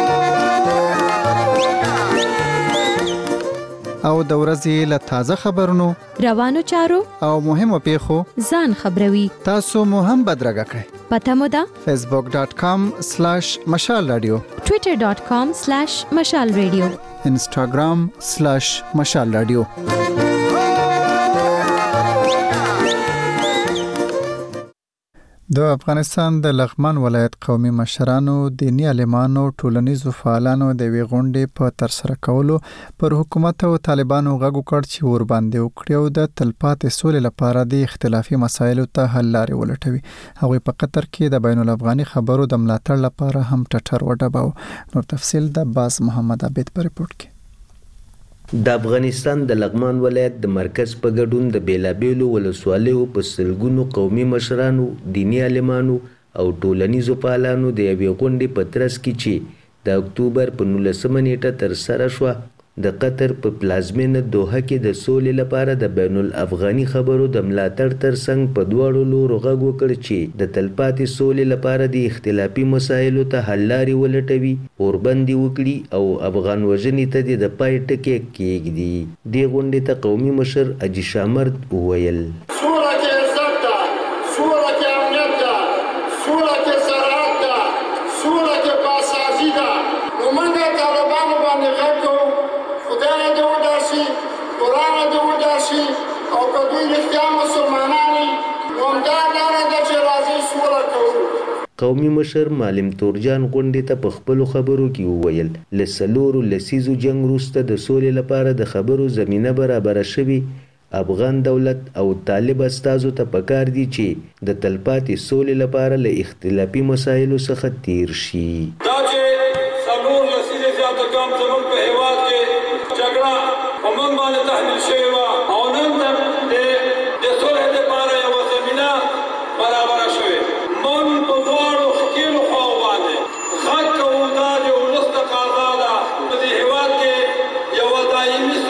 او د ورځې له تازه خبرونو روانو چارو او مهمو پیښو ځان خبروي. تاسو مو هم بدرګه کړئ. پته مو ده facebook.com/مشال رادیو twitter.com/مشال رادیو instagram/مشال رادیو. د افغانستان د لغمان ولایت قومي مشرانو، دینی عالمانو، ټولنیزو فعالانو د وی غونډې په تر سره کولو پر حکومت او طالبانو غږ وکړ چې ور باندې وکړي او د تلپاتې سولې لپاره د اختلافي مسایلو ته حل لارې ولټوي. هغوی په قطر کې د بین الافغاني خبرو د ملاتړ لپاره هم ټټر وډباو. نور تفصیل د باز محمد عبید په ریپورت کې. د افغانستان د لغمان ولایت د مرکز په ګډون د بیلابیلو ولسوالیو په سلګونو قومي مشرانو، دینی عالمانو او ټولنیزو فعالانو د یوې غونډې په ترڅ کې چې د اکتوبر په 19 نیټه تر سره شوه د قطر په پلازمینه دوحه کې د سولې لپاره د بین الافغاني خبرو د ملاتړ ترڅنګ په دواړو لورو غږ وکړ چې د تلپاتې سولې لپاره د اختلافي مسایلو ته حل لارې ولټوي، اوربندي وکړي او افغان وژنې ته د پای ټکی کېږدي. دې غونډې ته قومي مشر اجي شامرد وویل: سوله کې عزت ده، سوله کې امنیت ده، سوله کې زراعت ده، سوله کې باسازي ده. نو موږ طالبانو باندې غږ کوو، خدای دې وداسي، قرآن دې وداسي، او که دوی رښتیا مسلمانان وي نو همدا لاره ده چې راځئ سوله کوو. قومي مشر معلم تورجان غونډې ته په خپلو خبرو کې وویل: له 4 لسیزو جنگ وروسته د سولې لپاره د خبرو زمینه برابره شوې. افغان دولت او طالب استازو ته پکار دي چې د تلپاتې سولې لپاره له اختلافي مسایلو څخه تیر شي. دا چې 4 لسیزې زیاته کم زموږ په هېواد کې جګړه په موږ باندې تحمیل شوې وه او نن د صلح لپاره یوه زمینه برابره شوې. موږ په دواړو ښکېلو خواو باندې غږ کوو، دا د ولس تقاضا ده په دې هېواد کې یوه دایمي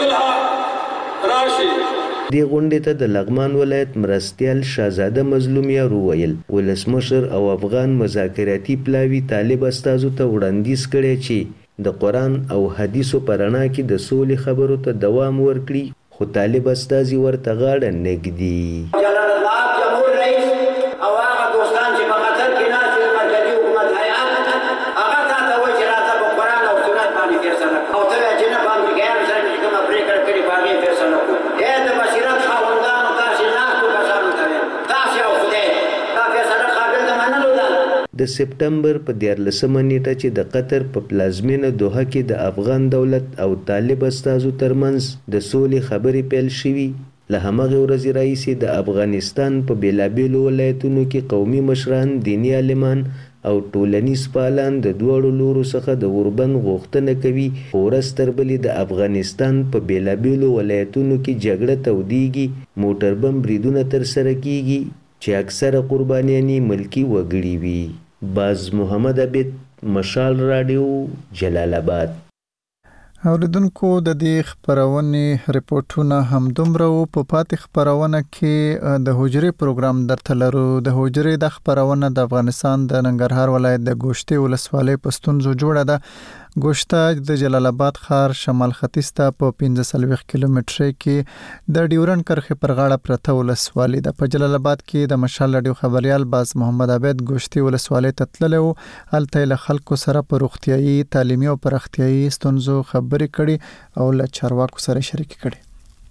صلح راشي. دې غونډې ته د لغمان ولایت مرستیال شاهزاده مظلومیار وویل: ولسمشر او افغان مذاکراتي پلاوي طالب استازو ته وړاندیز کړی چې د قرآن او حدیثو په رڼا کې د سولې خبرو ته دوام ورکړي، خو طالب استازي ورته غاړه نږدي. جلال الله جمهور رئیس او هغه دوستان چې په قطر کې ناست دي، مرکزي حکومت هیئت، هغه تا ته وایي چې راځه په قرآن او سنت باندې فیصله کوو، او ته وایې چې نه په امریکایانو سره چې کومه پرېکړه کړې په هغې فیصله کوو. د بصیرت خاوندانو تاسې ناستو کسانو ته وایم، تاسې او خدای دا فیصله قابل د منلو ده. د سپټمبر په 14 نیټه چې د قطر په پلازمینه دوحه کې د افغان دولت او طالب استازو ترمنځ د سولې خبرې پیل شوي، له همغې ورځې راهیسې د افغانستان په بیلابیلو ولایتونو کې قومي مشران، دیني عالمان او ټولنیز پالان د دوړو لورو څخه د اوربند غوښتنه کوي. ورځ تر بلې د افغانستان په بیلابیلو ولایتونو کې جګړه تودېږي، موټر بم بریدونه ترسره کیږي چې اکثره قربانیانې ملکي وګړي وي. باز محمد عبید، مشال رادیو، جلال آباد. اوریدونکو د دې خبرونې رپورټونه هم دومره وو. په پاتې خبرونه کې د حجرې پروګرام درته لرو. د حجرې د خبرونه د افغانستان د ننګرهار ولایت د ګوشتې ولسوالۍ په ستونزو جوړه ده. ګوشته د جلال آباد ښار شمال ختیځ ته په 45 کیلومتره کې د ډیورن کرښې پر غاړه پرته ولسوالۍ ده. په جلال آباد کې د مشال رادیو خبريال باز محمد عبید ګوشتې ولسوالۍ ته تللی و. هلته له خلکو سره په روغتیايي، تعلیمي او پراختیايي ستونزو خبرې کړي او له چارواکو سره شریک کړي.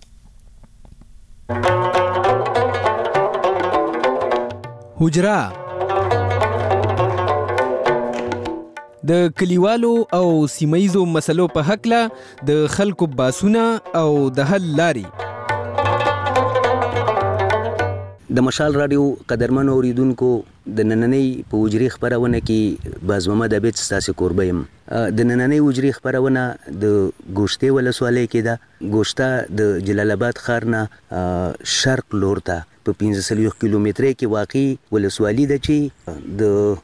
حجره د کلیوالو او سیمایزو مسلو په حقله د خلکو باسونه او د حل لاري. د مشال رادیو قدرمن اوریدونکو، د نننۍ په حجرې خبرونه کې باز محمد عبید ستاسو کوربه یم. د نننۍ حجرې خبرونه د ګوشتې ولسوالۍ کې ده. ګوشته د جلال آباد ښار نه شرق لور ته په 45 کیلومتره کې واقع ولسوالۍ ده چې د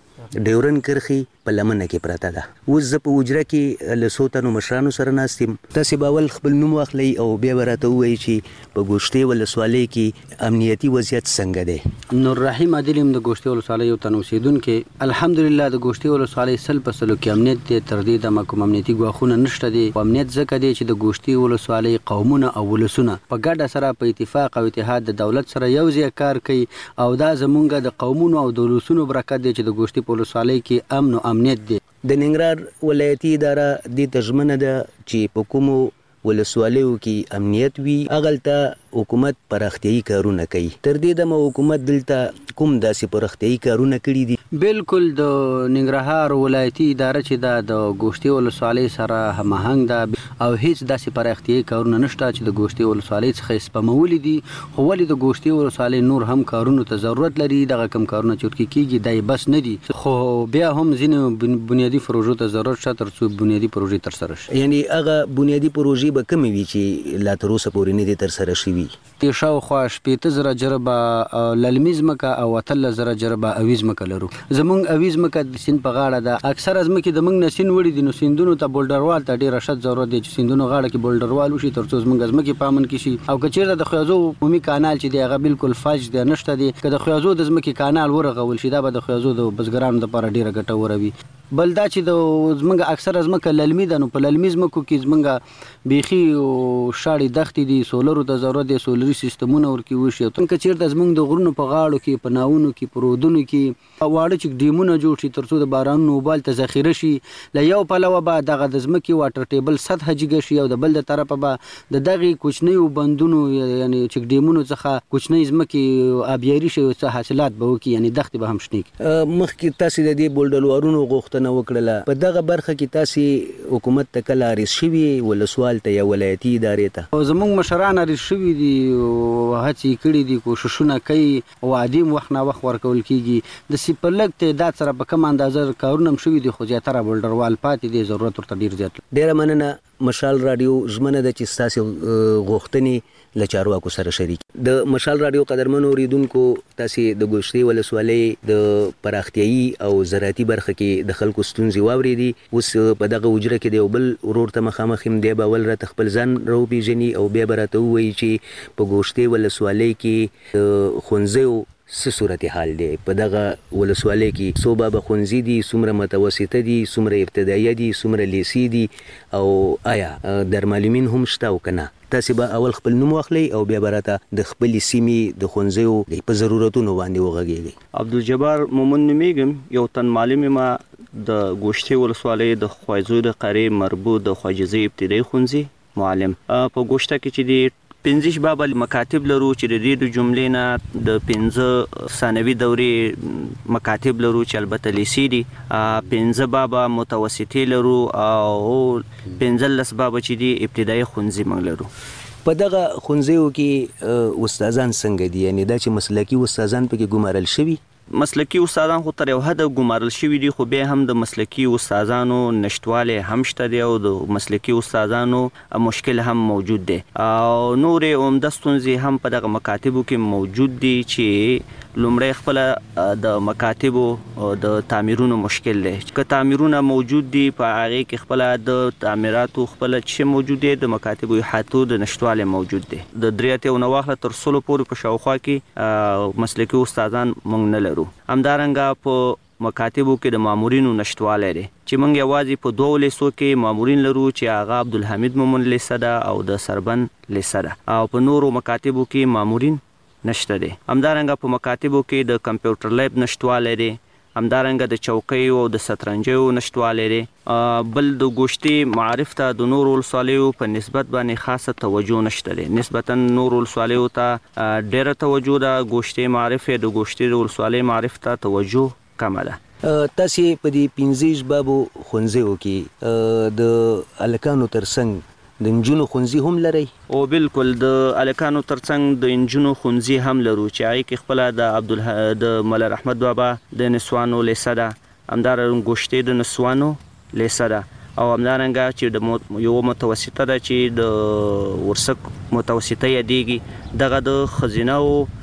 ډیورن کرښې په لمنه کې پراته ده. اوس زه په حجره کې له څو تنو مشرانو سره ناست یم. تاسې به اول خپل نوم واخلئ او بیا به راته ووایئ چې په ګوشتې ولسوالۍ کې امنیتي وضعیت څنګه دی. نور رحیم عادل یم، د ګوشتې ولسوالۍ یو تن اوسېدونکی. الحمدلله د ګوشتې ولسوالۍ 100% کې امنیت دی. تر دې دمه کوم امنیتي ګواښونه نشته دي. امنیت ځکه دی چې د ګوشتې ولسوالۍ قومونه او ولسونه په ګډه سره په اتفاق او اتحاد د دولت سره یو ځای کار کوي، او دا زمونږ د قومونو او د ولسونو برکت دی چې د ګوشتې په ولسوالۍ کې امن او امنیت دی. د ننګرهار ولایتي اداره دې ته ژمنه ده چې په کومو ولسوالیو کې امنیت وي هغلته حکومت پراختیايي کارونه کوي. تر دې دمه حکومت دلته کوم داسې پراختیايي کارونه کړي دي؟ بالکل د ننګرهار ولایتي اداره چې دا د ګوشتې ولسوالۍ سره هماهنګ ده او هیڅ داسې پراختیايي کارونه نشته چې د ګوشتې ولسوالۍ څخه سپمولي دي. خو ولې د ګوشتې ولسوالۍ نور هم کارونو ته ضرورت لري. دغه کم کارونه چې ورکې کیږي دا بس نه دي، خو بیا هم ځینې بنیادي پروژو ته ضرورت شته تر څو بنیادي پروژې ترسره شي. یعنی هغه بنیادي پروژې به کومې وي چې لا تر اوسه پورې نه دي ترسره شوي؟ شاوخوا 80,000 جربه للمي ځمکه او 13,000 جربه اویز ځمکه لرو. زمونږ اویز ځمکه د سیند په غاړه ده. اکثره ځمکې د موږ نه سیند وړي دي، نو سیندونو ته بولډروال ته ډېره شت ضرورت دی چې سیندونو غاړه کې بولډروال وشي تر څو زمونږ ځمکې په امن کې شي. او که چېرته د خیازو عمومي کانال چې دی هغه بالکل فلج دی، نشته دی. که د خیازو د ځمکې کانال ورغول شي دا به د خیازو د بزګرانو لپاره ډېره ګټوره وي. بل دا چې د زمونږ اکثره ځمکه للمي ده، نو په للمي ځمکو کې زمونږ بیخي شاړې دښتې دي، سولرو ته ضرورت دی، سولري سیستمونه ورکې وشي. که چېرته زمونږ د غرونو په غاړو کې، په ناونو کې، په رودونو کې واړه چې ډیمونه جوړ شي تر څو د بارانونو اوبه هلته ذخیره شي. له یو پلوه به دغه د ځمکې واټر ټیبل سطحه جګه شي او د بل د طرفه به د دغې کوچنیو بندونو یعنې چک ډیمونو څخه کوچنۍ ځمکې آبیاري شي او څه حاصلات به وکړي، یعنې دښتې به هم شنې کړي. مخکې تاسې د دې بولډروالونو غوښتنه وکړله، په دغه برخه کې تاسې حکومت ته کله عریض شوي ولسوال ته یا ولایتي ادارې ته؟ زمونږ مشران عریض شوي دي، هڅې کړي دي، کوششونه کوي، وعدې وخت نه وخت ورکول کېږي. د په لږ تعداد سره په کم اندازه کارونه هم شوي دي، خو زیاتره بولډروال پاتې دي، ضرورت ورته ډېر زیات. ډېره مننه. مشال رادیو ژمنه ده چې ستاسې غوښتنې له چارواکو سره شریک. د مشال رادیو قدرمنو اوریدونکو، تاسې د ګوشتې ولسوالۍ د پراختیايي او زراعتي برخه کې د خلکو ستونزې واورېدې. اوس په دغه حجره کې د یو بل ورور ته مخامخ یم. دی به اول راته خپل ځان راوپېژني او بیا به راته ووایي چې په ګوشتې ولسوالۍ کې ښوونځیو څه صورتحال دی؟ په دغه ولسوالۍ کې څو بابه ښوونځي دي، څومره متوسطه دي، څومره ابتدایه دي، څومره لیسې دي، او آیا درمعلمین هم شته او که نه؟ تاسې به اول خپل نوم واخلئ او بیا به راته د خپلې سیمې د ښوونځیو په ضرورتونو باندې وغږېږئ. عبدالجبار مومن نومیږم، یو تن معلم یم د ګوشتې ولسوالۍ د خویزو د قرې مربوط د خواجزۍ ابتدایي ښوونځي معلم. په ګوشته کې چې دی 15 بابه مکاتب لرو چې د دې د جملې نه د 15 ثانوي دورې مکاتب لرو چې البته لیسې دي، 15 بابه متوسطې لرو او 15 بابه چې دي ابتدایي ښوونځي موږ لرو. په دغه ښوونځیو کې استادان څنګه دي؟ یعنې دا چې مسلکي استادان پکې ګمارل شوي؟ مسلکی استادان خو تر یو حد ګمارل شوي دي، خو بیا هم د مسلکی استادانو نشټوالی هم شته دی او د مسلکی استادانو مشکل هم موجود دی او نورې عمده ستونزې هم په دغه مکاتبو کې موجود دي چې لومړی خپله د مکاتبو د تعمیرونو مشکل دی. که تعمیرونه موجود دي په هغې کې خپله د تعمیراتو خپله چې موجود دی، د مکاتبو احاطو د نشتوالی موجود دی. د 3 نه واخله تر 16 پورې په شاوخوا کې مسلکي استادان موږ نه لرو. همدارنګه په مکاتبو کې د مامورینو نشتوالی دی چې موږ یوازې په 2 لیسو کې مامورین لرو چې هغه عبدالحمید مومن لیسه ده او د سربن لیسه ده او په نورو مکاتبو کې مامورین نشته دی. همدارنګه په مکاتبو کې د کمپیوټر لیب نشتوالی دی، همدارنګه د چوکیو او د شطرنجیو نشتوالی دی. بل د ګوشتي معارف ته د نورو ولسوالیو په نسبت باندې خاصه توجه نشته دی. نسبتا نورو ولسوالیو ته ډېره توجه ده، ګوشتي معارف د ګوشتي ولسوالۍ معارف ته توجه کمه ده. تاسې په دې 15 بابو ښوونځیو کې د هلکانو ترڅنګ د نجونو ښوونځي هم لرئ؟ او بالکل د هلکانو ترڅنګ د نجونو ښوونځي هم لرو چې هغې کې خپله د ملر احمد بابا د نسوانو لیسه ده، همدارنګه ګوشتې د نسوانو لیسه ده او همدارنګه چې د یو متوسطه ده چې د ورسک متوسطه یادیږي، دغه د ښځینه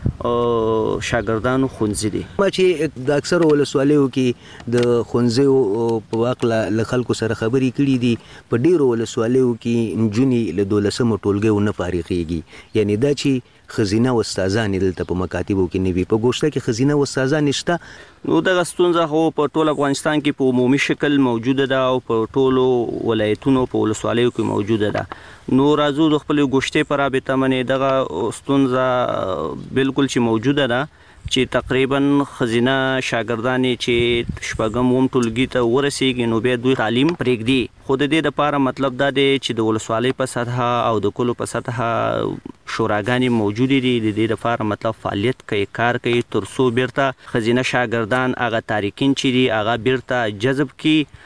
او شاګردانو ښوونځي دي. ما چې د اکثرو ولسوالیو کې د ښوونځیو په واقع له خلکو سره خبرې کړي دي، په ډېرو ولسوالیو کې نجونې له 12مو ټولګیو نه فارغېږي. یعنی دا چې ښځینه استادانې دلته په مکاتبو کې نه وي. په ګوشته کې ښځینه استادانې شته؟ نو دغه ستونزه خو په ټول افغانستان کې په عمومي شکل موجوده ده او په ټولو ولایتونو په ولسوالیو کې موجوده ده. نو راځو د خپلې ګوشتې په رابطه باندې دغه ستونزه بالکل چې موجوده ده چې تقریبا ښځینه شاګردانې چې 6 ټولګي ته ورسیږي نو بیا دوی تعلیم پرېږدي. خو د دې دپاره مطلب دا دی چې د ولسوالۍ په سطحه او د کلو په سطحه شوراګانې موجودې دي، د دې دپاره مطلب فعالیت کوي، کار کوي تر څو بیرته ښځینه شاګردان هغه تارکین چې دي هغه بیرته جذب کړي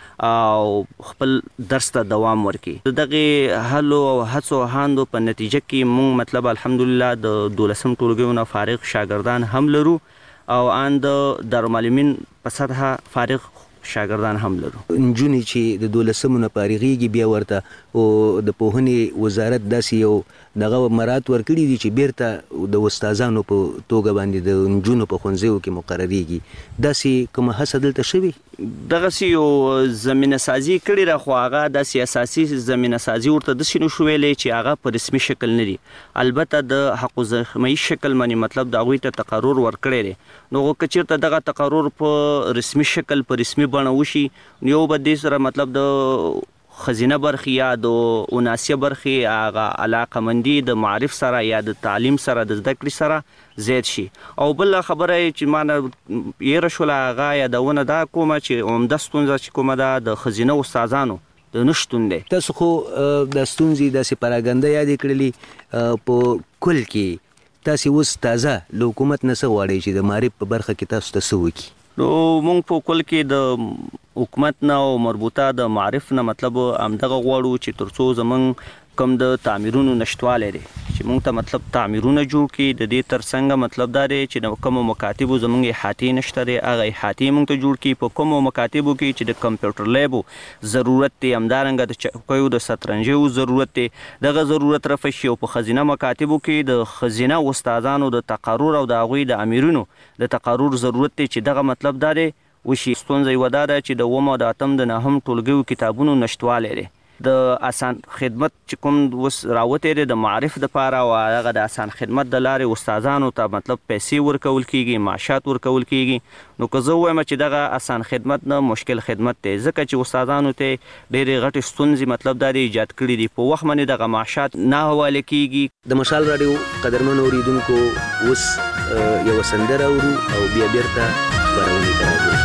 او خپل درس ته دوام ورکړي. د دغې هلو او هڅو هاندو په نتیجه کې موږ مطلب الحمدلله د 12 ټولګیو نه فارغ شاګردان هم لرو او ان د دارالمعلمین په سطحه فارغ شاګردان هم لرو. نجونې چې د 12مو نه فارغېږي بیا ورته او د پوهنې وزارت داسې یو دغه مراعات ورکړي دي چې بیرته د استادانو په توګه باندې د نجونو په ښوونځیو کې مقرریږي. داسې کومه هڅه دلته شوې؟ دغسې یو زمینه سازي کړې ده، خو هغه داسې اساسي زمینه سازي ورته داسې نشو ویلی چې هغه په رسمي شکل نه دي. البته د حق الزخمي شکل باندې مطلب د هغوی ته تقرر ورکړی دی. نو که چېرته دغه تقرر په رسمي شکل په رسمي بڼه وشي نو یو به دې سره مطلب د ښځینه برخې یا د 79 برخې هغه علاقمندي د معرف سره یا د تعلیم سره د زده کړې سره زیات شي. او بله خبره چې ما نه یېره شوله هغه یادونه دا کومه چې عمده ستونزه چې کومه ده د ښځینه استادانو د نه شتون دی. تاسو خو د ستونزې داسې پراګنده یادې کړلې په کل کې، تاسې اوس تازه له حکومت نه څه غواړئ چې د معرف په برخه کې تاسو ته څه وکړي؟ نو موږ په کل کې د حکومت نه او مربوطه د معرف نه مطلب همدغه غواړو چې تر څو زموږ کوم د تعمیرونو نشتوالی دی چې موږ ته مطلب تعمیرونه جوړ کړي. د دې ترڅنګ مطلب دا دی چې د کومو مکاتبو زموږ احاطې نشته دی هغه احاطې موږ ته جوړ کړي. په کومو مکاتبو کې چې د کمپیوټر لیبو ضرورت دی، همدارنګه د چوکیو د شطرنجیو ضرورت دی، دغه ضرورت رفع شي. او په ښځینه مکاتبو کې د ښځینه استادانو د تقرر او د هغوی د امیرونو د تقرر ضرورت دی چې دغه مطلب دا دی وشي. ستونزه یوه دا ده چې د 9 او د 8 د 9 ټولګیو کتابونو نشتوالی دی. د آسان خدمت چې کوم اوس راوتی دی د معرف دپاره او هغه د آسان خدمت د لارې استادانو ته مطلب پیسې ورکول کېږي، معاشات ورکول کېږي. نو که زه ووایم چې دغه آسان خدمت نه مشکل خدمت دی، ځکه چې استادانو ته ډېرې غټې ستونزې مطلب دا دی ایجاد کړي دي. په وخت باندې دغه معاشات نه حواله کېږي. د مشال راډیو قدرمنو اورېدونکو اوس یوه سندره اورو او بیا بیرته خپرونې ته راځو.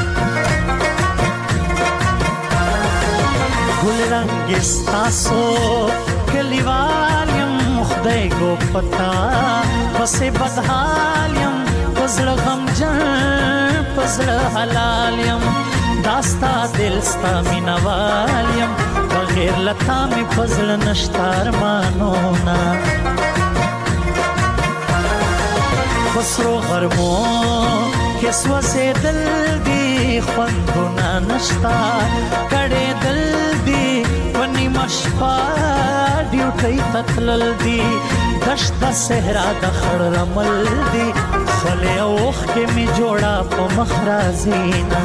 گل رنگ ستاسو کلیوالیم خدای گو پتا بسه بدحالیم پزړه غمجن پزړه حلالیم داستا دل ستا مینوالیم بغیر لتا می پزړه نشتا ارمانونه خسرو غربو کې سوځېدل دي خوندونه نشتا کړېدل دي په نیمه شپه ډیوټۍ ته تلل دي دشت صحرا د خړ رمل دي خولې او اوښکې مې جوړه په مخ راځي نه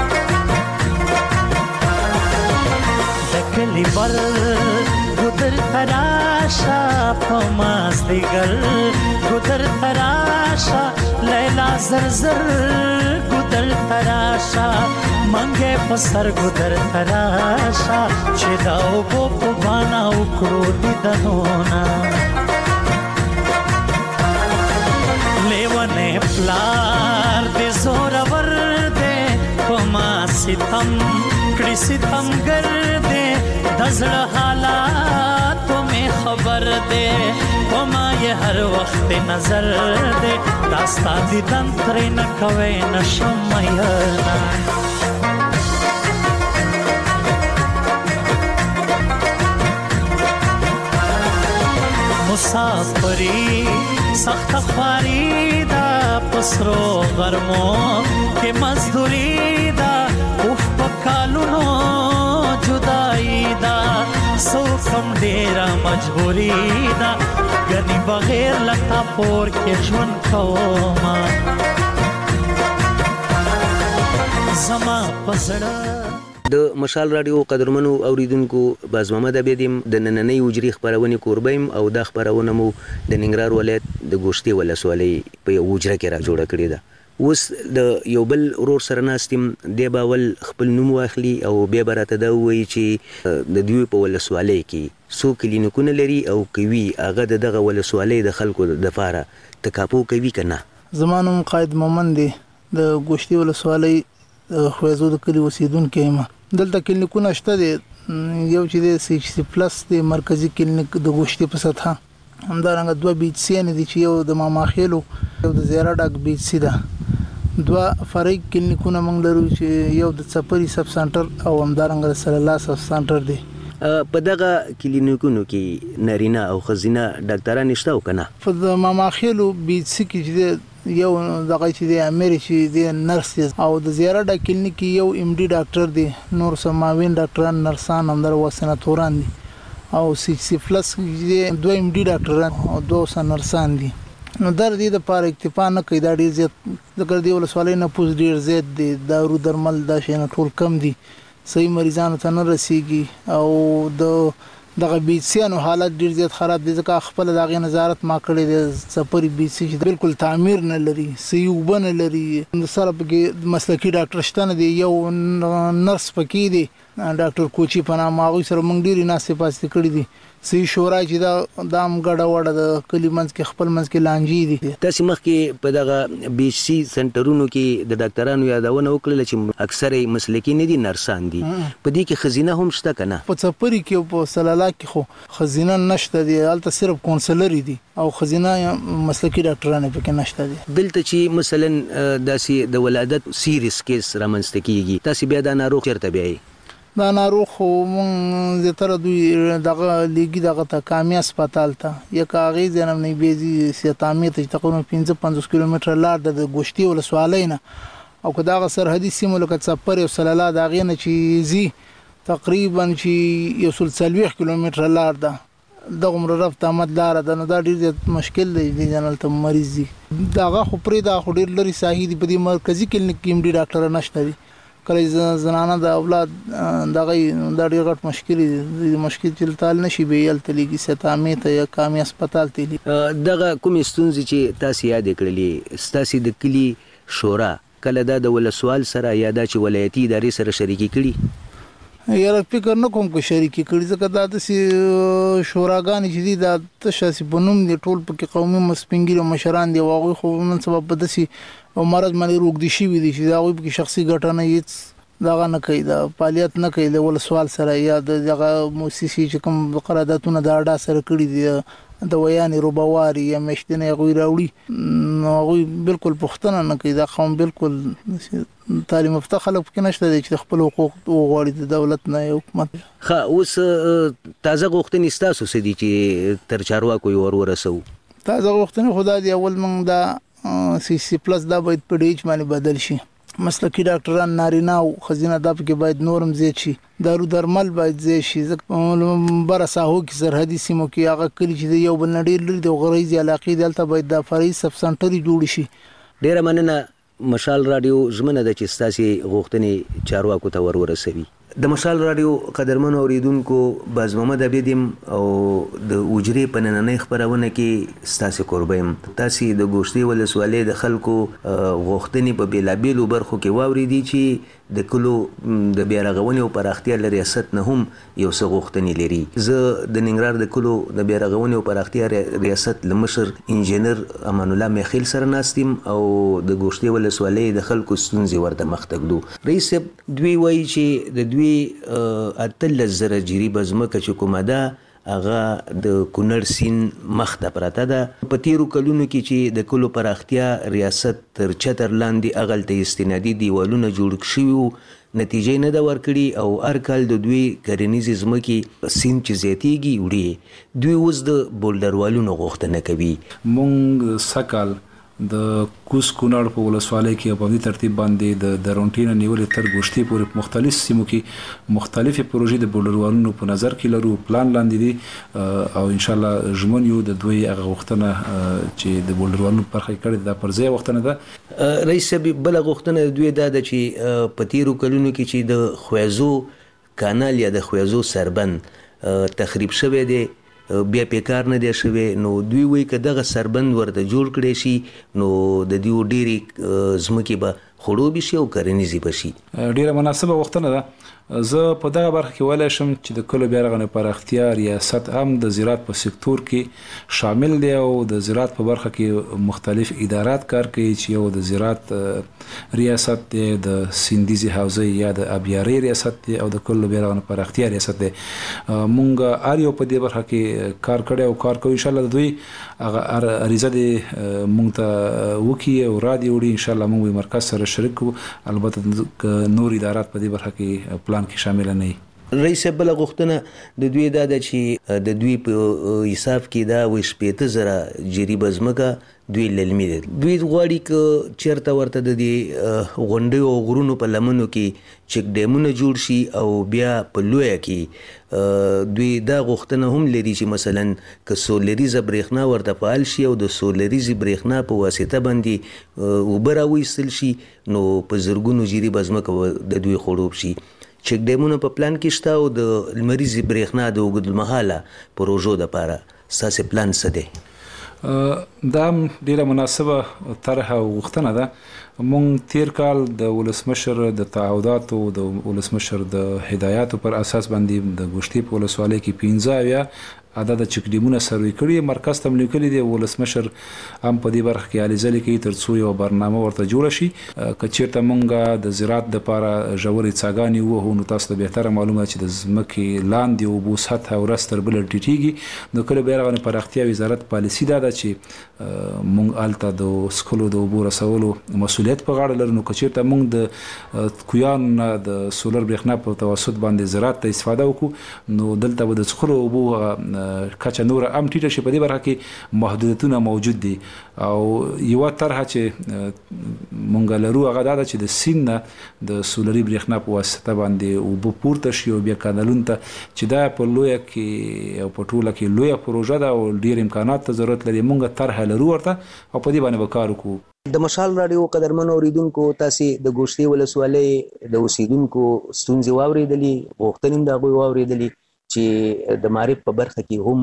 د کلي بر ګودر تراشه په مازدیګر ګودر تراشه لیلا زرزر ګودر تراشه منګې په سر ګودر تراشه چې دا اوبو په بانا وکړو دیدنونه لیونې پلار دې زورور دې په ما ستم کړي ستمګر دې د زړه حالاتو مې خبر دې په ما یې هر وخت نظر دې داستا دیدن ترې نه کوي نشم مینا مسافری سخت خواری دا پسرو غرمو کې مزدوری دا اوف پکالونو جدائی دا سو کم ډیرا مجبوری دا غنی بغیر لتا پور کې ژوند کوما زما پسړه د مشال رادیو قدرمنو اوریدونکو باز محمد ابدیم د نننۍ وجري خبرونه کوربیم او د خبرونه مو د ننګرهار ولایت د ګوشتي ولسوالۍ په یو وجره کې را جوړه کړې ده اوس د یو بل ورور سره ناستم د باول خپل نوم واخلي او به براته دا وایي چې د دوی په ولسوالۍ کې سو کلینیکونه لري او کوي هغه دغه ولسوالۍ د خلکو د فاره تکاپو کوي کنه زمانو قائد مومن دی د ګوشتي ولسوالۍ خوځو د کلی اوسیدونکو ما دلته کلینیکونه شته دي یو چې د سي پلس د مرکزی کلینیک د ګوشتي په سطح همدارنګه دوه بي سي نه دي چې یو د ماما خېلو یو د زیرا ډاک بي سي ده دوه فرعي کلینیکونه موږ لرو چې یو د چپري سب سنټر او همدارنګه د سرلا سب سنټر دی په دغه کلینیکونو کې نارینه او خزینه ډاکټران نشته او کنه په ماما خېلو بي سي کې یو دغه چې د امیر چې د نرس او د زیرا ډاک کلینیک یو ام ډي ډاکټر دی نور سماوین ډاکټران نرسان همدار وسناتوران دي او سی پلس دوه ام ډي ډاکټران او دوه نرسان دي نو در دې د پاره اکتفا نه کوي دا ډیر زیات ذکر دی ولسوالۍ نه پوز ډیر زیات دي دارو درمل دا شي نه ټول کم دي صحیح مریضانو ته نه رسیږي او دغه بي سيانو حالت ډیر زیات خراب دي ځکه خپل دغه نظارت ما کړی د سفر بي سي بالکل تعمیر نه لري سيوبن لري سره په مسلکي ډاکټر شته نه دی یو نرس پکې دی ډاکټر کوچی په نامه هغه سره موږ ډیری ناسې پاسې کړی دي سي شورا چې دا دام غډه وړه د کلیمنس کې خپل منس کې لانجی دي تاسو مخکې په دغه بي سي سنټرونو کې د ډاکټرانو یادونه وکړل چې اکثره مسلکي نه دي نرسان دي په دې کې خزینه هم شته کنه په څپري کې په سلاله کې خو خزینه نشته دي البته صرف کونسلري دي او خزینه مسلکي ډاکټرانو پکې نشته دي دلته چې مثلا داسې د ولادت سیریس کیس رامنځته کیږي تاسو بیا د ناروغ چیرته بیاي دا ناروغ مونږ د تر دوی دغه لیګي دغه ته کامی هسپتال ته یا کاغذ جنم نه بيزي سیتامي ته تقریبا 55 کیلومتر لار د ګوشتي ولسوالۍ نه او کدا سرحدي سیمه لکه څپر او سلاله دا غینه چې زی تقریبا چې 140 کیلومتر لار ده دغه عمر رفت آمد لار ده نو دا ډیر مشکل دی جنرال ته مریض دي داغه خو پرې دا خو ډیر لري ساحې دی په دې مرکزی کلینیک کې ډیر ډاکټر نشته دي کله زنانه د اولاد دغه د ډیر غټ مشکل دي مشکل چې تل نشي بیل تلګي ستامه ته یا کامی هسپتال ته دغه کوم ستونزې چې تاسو یاد کړلې ستاسو د کلی شورا کله د ولسوال سره یا د ولایتي ادارې سره شریکي کړي یاره فکر نه کوم کو شریکي کړي ځکه دا د شوراګان چې دي د تشاسي بنوم دي ټول په قومي مسپنګي مشران دي واغې خو نن سبب بدسي او مرز باندې روغ دي شي وي دي چې دا وي په شخصي ګټنه هیڅ دغه نه کوي دا فعالیت نه کوي د ولسوال سره یا دغه موسسي چې کوم قراردادونه د اډا سره کړی دي د ویانې روبواري یا مشتنه غوي راوړي نو بالکل پښتنه نه کوي دا قوم بالکل تعلیم یافته خلک کې نشته چې خپل حقوق وغواړي د دولت نه حکومت خا اوس تازه غوښتنې تاسو سدي چې تر چارواکو ورسو تازه غوښتنې خدای دی اول موږ دا CC+ دا باید په DH باندې بدل شي. مسلکي ډاکټران نارینه او خزینه دا پکې باید نورم زیات شي. دارو درمل باید زیات شي. بره ساحو کې سرحدي سیمو کې هغه کلی چې یو بل نډیر لري د غریزي علاقې دلته باید د فرعي سب سنټر جوړ شي. ډیره مننه. مشال رادیو زمنه د چې ستاسي غوښتنې چارواکو ته ورسوي. د مشال رادیو قدرمن اوریدونکو باز محمد عبدیم او د اوجري په نننۍ خبرونه کې ستاسو قربایم. تاسو د ګوشتي ولسوالۍ د خلکو غوښتنې په بیلابیلو برخو کې واوریدي چې د کلو د بیارغونې او پراختیا ل ریاست نه هم یو څه غوښتنې لري. زه د ننګرهار د کلو د بیارغونې او پراختیا ریاست لمشر انجینر امان الله میخیل سره ناستم او د ګوشتي ولسوالۍ د خلکو ستونزې ورته مخ ته کړو. رئیس دوی وایي چې د دوی 18,000 جریبه ځمکه چې کومه ده هغه د کونړ سیند مخ ته پرته ده. په تیرو کلونو کې چې د کلو پراختیا ریاست تر چتر لاندې هغلته استنادي دیوالونه جوړ شوي وو، نتیجه نه ده ورکړي او هر کال د دوی کرنیزې ځمکې سیند چې زیاتیږي وړي. دوی اوس د بولډروالونو غوښتنه کوي. مونږ سکال د کوس کونړ په ولسوالۍ کې په دې ترتیب باندې د رونټین نیولې تر ګوشتي پورې مختلف سیمو کې مختلفې پروژې د بولډروالونو په نظر کې لرو، پلان لاندې دي او ان شاء الله ژمن یو د دوی هغه غوښتنه چې د بولډروالونو برخه کړې ده پر ځای غوښتنه ده. رئیس بل غوښتنه دوی ده چې په تیرو کلونو کې چې د خویزو کانال یا د خویزو سربند تخریب شوی دی، بیا پیکار نه دی شوی، نو دوی وایي که دغه سربند ورته جوړ کړی شي نو د دوی ډېرې ځمکې به خړوبې شي او کرنیزې به شي. ډېره مناسبه غوښتنه ده. زه په دغه برخه کې ویلی شم چې د کلو بیارغونې پراختیا ریاست هم د زراعت په سکتور کې شامل دی او د زراعت په برخه کې مختلف ادارات کار کوي چې یو د زراعت ریاست دی، د سیندیزي حوزې یا د ابیارۍ ریاست دی او د کلو بیارغونې پراختیا ریاست دی. مونږ هر یو په دې برخه کې کار کړی او کار کوو. انشاءالله د دوی هغه عریضه دې مونږ ته وکړي او را دې وړي. انشاءالله مونږ به مرکز سره شریک کړو. البته نور ادارات په دې برخه کې پلان کې شامل نه وي. رئیس بل غوښتنه د دوی دا ده چې د دوی په حساب کې دا 15,000 جریبه ځمکه دوی للمي دي. دوی غواړي که چیرته ورته د دې غونډیو او غرونو په لمنو کې چک ډیمونه جوړ شي او بیا په لویه کې دوی دا غوښتنه هم لري چې مثلا که سولریزه برېښنا ورته فعال شي او د سولریزې برېښنا په واسطه باندې اوبه راویستل شي نو په زرګونو جریبه ځمکه د دوی خړوب شي. چک ډیمونه په پلان کې شته او د لمریزې برېښنا د اوږدمهاله پروژو دپاره ستاسې پلان څه دی؟ دا ډیره مناسبه طرح او غوښتنه ده. مونږ تیر کال د ولسمشر د تعهداتو د ولسمشر د هدایاتو پر اساس باندې د ګوشتي په ولسوالۍ کې 15 عدد چک ډیمونه سروي کړي. مرکز ته لیکلي دی ولسمشر هم په دې برخه کې هلې ځلې کوي تر څو یو برنامه ورته جوړه شي. که چیرته مونږ د زراعت دپاره ژورې څاګانې ووهو نو تاسو ته بهتره معلومه چې د ځمکې لاندې اوبو سطحه ورځ تر بله ټیټېږي. د کلو بیارغونې پراختیا وزارت پالیسي دا ده چې مونږ هلته د څښلو د اوبو رسولو مسؤلیت په غاړه لرو. نو که چیرته مونږ د کویانو نه د سولر برېښنا په توسط باندې زراعت ته استفاده وکړو نو دلته به د څښلو اوبو کچه نور هم ټیټه شي. په دې برخه کې محدودیتونه موجود دي او یوه طرحه چې مونږ لرو هغه دا ده چې د سیند نه د سولري برېښنا په واسطه باندې اوبه پورته شي او بیا کانالونو ته چې دا په لویه کې او په ټوله کې لویه پروژه ده او ډېر امکانات ته ضرورت لري. مونږ طرحه لرو ورته او په دې باندې به کار وکړو. د مشال رادیو قدرمن اوریدونکو تاسو د ګوشتي ولسوالۍ د اوسیدونکو ستونزې واورېدلې، غوښتنې هم د هغوی واورېدلې چې د معرف په برخه کې هم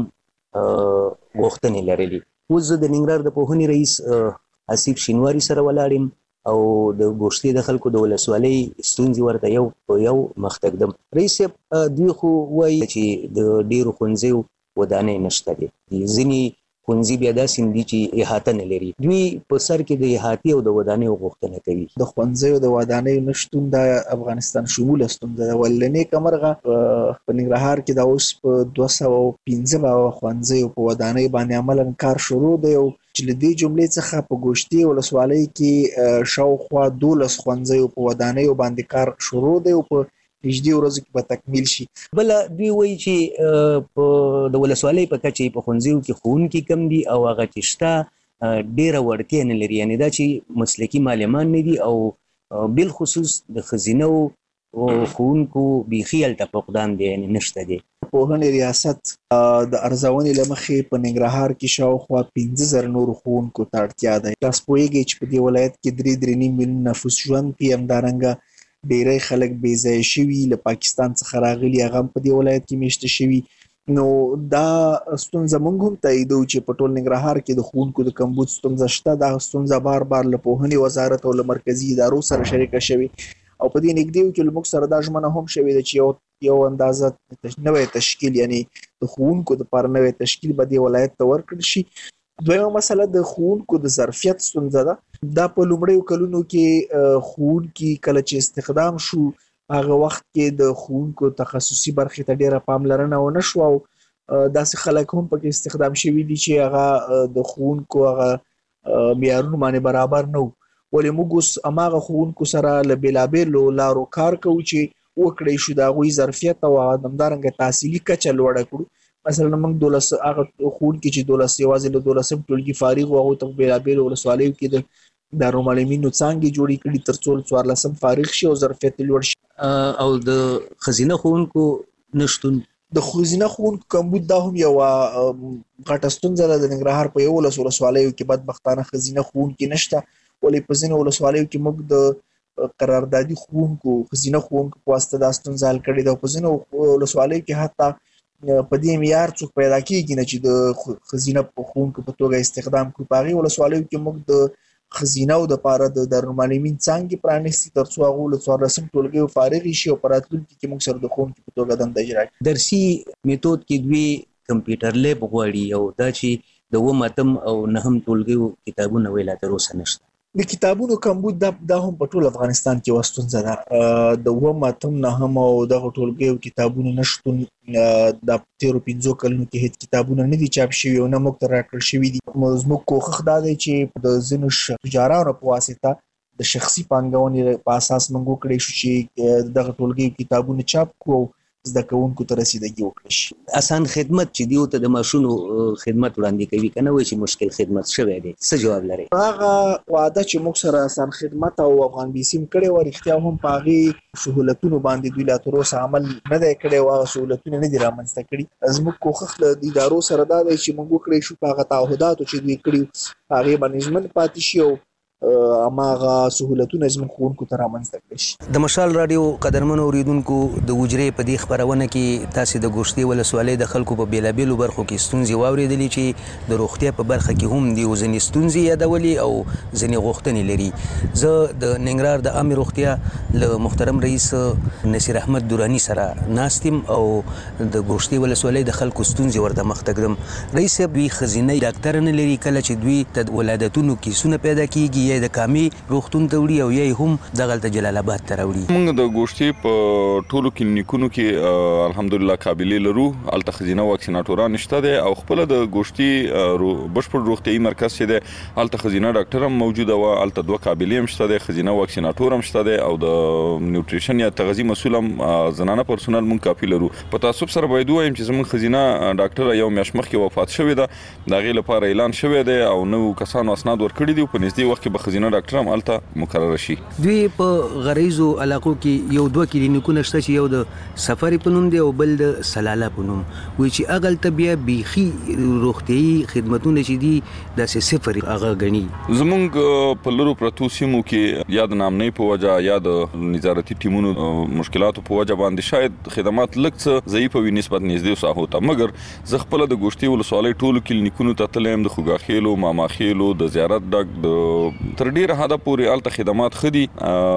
غوښتنې لرلې. اوس زه د ننګرهار د پوهنې رئیس حسیب شینواري سره ولاړ یم او د ګوشتي د خلکو د ولسوالۍ ستونزې ورته یو په یو مخ ته ږدم. رئیس صاحب دوی خو وایي چې د ډېرو ښوونځیو ودانۍ نشته دي، ځینې ښوونځي بیا داسې دي چې احاطه نه لري. دوی په سر کې د احاطې او د ودانیو غوښتنه کوي. د ښوونځیو د ودانیو نشتون د افغانستان شموله ستونزه ده. ولنې کمرغه په ننګرهار کې د اوس په 215 ښوونځیو په ودانۍ باندې عملاً کار شروع دی او چې له دې جملې څخه په ګوشتي ولسوالۍ کې شاوخوا 12 ښوونځیو په ودانیو باندې کار شروع دی او په نږدې ورځو کې به تکمیل شي. بل دوی وایي چې په د ولسوالۍ په کچه په ښوونځیو کې ښوونکي کم دي او هغه چې شته ډیره وړتیا نه لري، یعنی دا چې مسلکي معلمان نه دي او بالخصوص د ښځینه او ښوونکو بیخي هلته فقدان دی، یعنی نشته دی. پوهنې ریاست د ارزونې له مخې په ننګرهار کې شاوخوا 15,000 نورو ښوونکو ته اړتیا ده. تاسو پوهیږئ چې په دې ولایت کې 3.5 میلیون نفوس ژوند کوي، همدارنګه ډیری خلک بې ځایه شوي، له پاکستان څخه راغلي، هغه هم په دې ولایت کې میشته شوي. نو دا ستونزه موږ هم تاییدوو چې په ټول ننګرهار کې د ښوونکو د کمبود ستونزه شته. دا ستونزه بار بار له پوهنې وزارت او له مرکزي ادارو سره شریکه شوې او په دې نږدې کې له موږ سره دا ژمنه هم شوې ده چې یو اندازه نوی تشکیل، یعنی د ښوونکو دپاره نوی تشکیل به دې ولایت ته ورکړل شي. دویمه مسله د ښوونکو د ظرفیت ستونزه ده. دا په لومړیو کلونو کې ښوونکي کله چې استخدام شو، هغه وخت کې د ښوونکو تخصصي برخې ته ډیره پاملرنه ونه شوه او داسې خلک هم پکې استخدام شوي دي چې هغه د ښوونکو هغه معیارونو باندې برابر نه وو. ولې موږ اوس هماغه ښوونکو سره له بېلابېلو لارو کار کوو چې وکړی شو د هغوی ظرفیت او همدارنګه تحصیلي کچه لوړه کړو. مثلا موږ هغه ښوونکي چې یوازې له 12 ټولګي فارغ وو، هغوی ته په بېلابېلو ولسوالیو کې د دارالمعلمینو څانګې جوړې کړي تر څو 14 فارغ شي او ظرفیت یې لوړ شي. او د ښځینه ښوونکو نشتون، د ښځینه ښوونکو کمبود دا هم یوه غټه ستونزه ده. د ننګرهار په 11 ولسوالیو کې بدبختانه ښځینه ښوونکي نشته، ولې په ځینو ولسوالیو کې موږ د قراردادي ښوونکو ښځینه ښوونکو په واسطه دا ستونزه حل کړې ده. په ځینو ولسوالیو کې حتی په دې معیار څوک پیدا کېږي نه چې د ښځینه ښوونکو په توګه استخدام کړو. په هغې ولسوالیو کې موږ د ښځینهو دپاره د دارالمعلمین څانګې پرانیستي تر څو هغوی له 14 ټولګیو فارغې شي او په راتلونکي کې موږ سره د ښوونکي په توګه دنده اجرا کړي. درسي میتود کې دوی کمپیوټر لیب غواړي او دا چې د 9 او 9 ټولګیو کتابونه ویلا تر اوسه نشته. د کتابونو کمبود دا هم په ټول افغانستان کې یوه ستونزه ده. د 9 او دغه ټولګیو کتابونو نشتون د تېرو 5 کلونو کې هېڅ کتابونه نه دي چاپ شوي او نه موږ ته راکړل شوي دي. زموږ کوښښ دا دی چې د ځینو تجارانو په واسطه د شخصي پانګونې په اساس موږ وکړی شو چې دغه ټولګیو کتابونه چاپ کړو او زده کوونکو ته رسیدګي وکړي شي. اسان خدمت چې دیو ته د ماشونو خدمت وړاندې کوي کنه، وایي چې مشکل خدمت شوی دی، څه جواب لري؟ هغه وعده چې موږ سره اسان خدمت او افغان بیسیم کړی و، رښتیا هم په هغې سهولتونو باندې دوی لا تر اوسه عمل نه دی کړی او هغه سهولتونه نه دي رامنځته کړي. زموږ کوښښ له ادارو سره دا دی چې موږ وکړی شو په هغه تعهداتو چې دوی کړي هغې باندې ژمن پاتې شي او هماغه سهولتونه زموږ ښوونکو ته رامنځته کړی شي. د مشال راډیو قدرمنو اوریدونکو، د وجرې په دې خپرونه کې تاسې د ګوشتې ولسوالۍ د خلکو په بېلابېلو برخو کې ستونزې واورېدلې چې د روغتیا په برخه کې هم دي ځینې ستونزې یادولې او ځینې غوښتنې لري. زه د ننګرهار د عامې روغتیا له محترم رئیس نصیر احمد دراني سره ناست یم او د ګوشتې ولسوالۍ د خلکو ستونزې ورته مخته کړم. رئیس صاحب، دوی ښځینۍ ډاکټره نه لري، کله چې دوی ته د ولادتونو کیسونه پیدا کېږي یا د کامي روغتون ته وړي او یا هم دغلته جلال آباد ته راوړي. موږ د ګوشتې په ټولو کلینیکونو کې الحمدلله قابلې لرو. هلته ښځینه واکسیناټوران شته دی او خپله د ګوشتې بشپړ روغتیایي مرکز چې دی هلته ښځینه ډاکټر هم موجوده وه، هلته 2 قابلې هم شته دی، ښځینه واکسیناټور هم شته دی او د نیوټریشن یا تغذیې مسؤل هم زنانه پرسونل موږ کافي لرو. په تعصب سره باید ووایم چې زموږ ښځینه ډاکټره یو میاشت مخکې وفات شوې ده، د هغې لپاره اعلان شوی دی او نوو کسانو اسناد ورکړي دي. په نږدې وخت کې به ښځینه ډاکټر هم هلته مقرره شي. دوی په غریزو علاقو کې یو 2 کلینیکونه شته چې یو د سفاري په نوم دی او بل د سلاله په نوم، وایي چې هغلته بیا بیخي روغتیایي خدمتونه چې دي داسې صفر هغه ګڼي. زموږ په لرو پرتو سیمو کې یا د نامنۍ په وجه یا د نظارتي ټیمونو مشکلاتو په وجه باندې شاید خدمات لږ څه ضعیفه وي نسبت نږدې ساحو ته، مګر زه خپله د ګوشتې ولسوالۍ ټولو کلینیکونو ته تللی یم، د خوږاخیلو، ماماخیلو، د زیارت ډک تر ډېره حده پورې هلته خدمات ښه دي.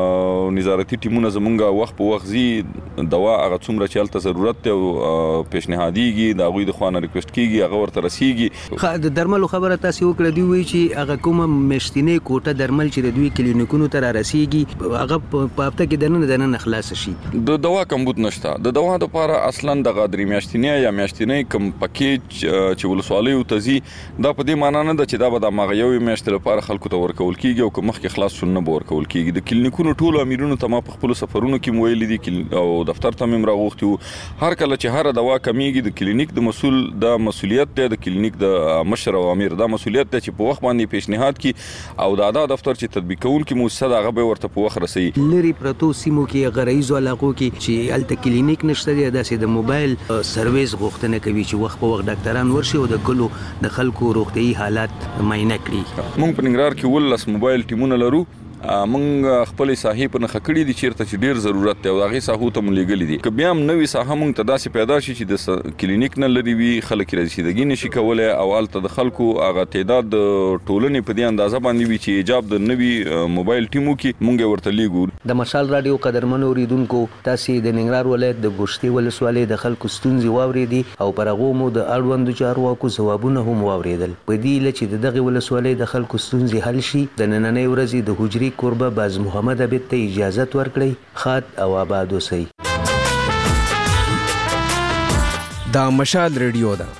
نظارتي ټیمونه زمونږ وخت په وخت ځي، دوا هغه څومره چې هلته ضرورت دی او پیشنهادیږي د هغوی د خوا نه ریکویسټ کېږي هغه ورته رسیږي. د درملو خبره تاسې وکړه، دوی وایي چې هغه کومه میاشتنۍ کوټه درمل چې د دوی کلینیکونو ته را رسیږي هغه په هفته کې دننه خلاصه شي. د دوا کمبود نشته. د دوا دپاره اصلا دغه 3 میاشتنۍ یا میاشتنۍ کوم پکیج چې ولسوالیو ته ځي دا په دې معنا نه ده چې دا به د هماغه یوې میاشتې لپاره خلکو ته ورکول کیږي او که مخکې خلاص شول نه ورکول کیږي. د کلینیکونو ټول امیرونو ته ما په خپل سفرونو کې ویلي دي او دفتر ته مې راغوښتي وو هر کله چې هر دوا کمیږي د کلینیک د مسول د مسولیت دی د کلینیک د مشر او امیر دا مسولیت دی چې په وخت باندې پیشنهاد کی او د دفتر چې تطبیق کوونکي مؤسسه هغه به ورته په وخت رسي. لری پرتو سیمو کې غرایزو علاقو کې چې الته کلینیک نشته دی داسې د موبایل سرویس غوښتنه کوي چې وخت په وخت ډاکټران ورشي او د کلو د خلکو روغتيي حالات معاینه کړي. مونږ په ننګرهار کې ولس موبایل ټیمونه لرو. مونږ خپل ساحې په نخ کړې دي چیرته چې ډیر ضرورت دی او هغه ساحو ته مونږ لګلې دي. که بیا هم نوې ساحه مونږ ته داسې پیدا شي چې د کلینیک نه لري وي خلک رسیدګي نشي کولای او الته د خلکو هغه تعداد ټولنې په دې اندازه باندې وي چې ایجاب د نوې موبایل ټیمو کې مونږ ورته لیږو. د مشال رادیو قدرمنو اوریدونکو تاسو د ننګرهار ولایت د ګوشتي ولسوالۍ د خلکو ستونزې واورېدي او پر هغه مو د اړوندو چارواکو ځوابونه هم واورېدل. په دې لچ د دغه ولسوالۍ د خلکو ستونزې حل شي د نننۍ ورځې د حجري کوربه باز محمد عبید ته اجازه ورکړي. خاد او آباد اوسئ. دا مشال ریډیو ده.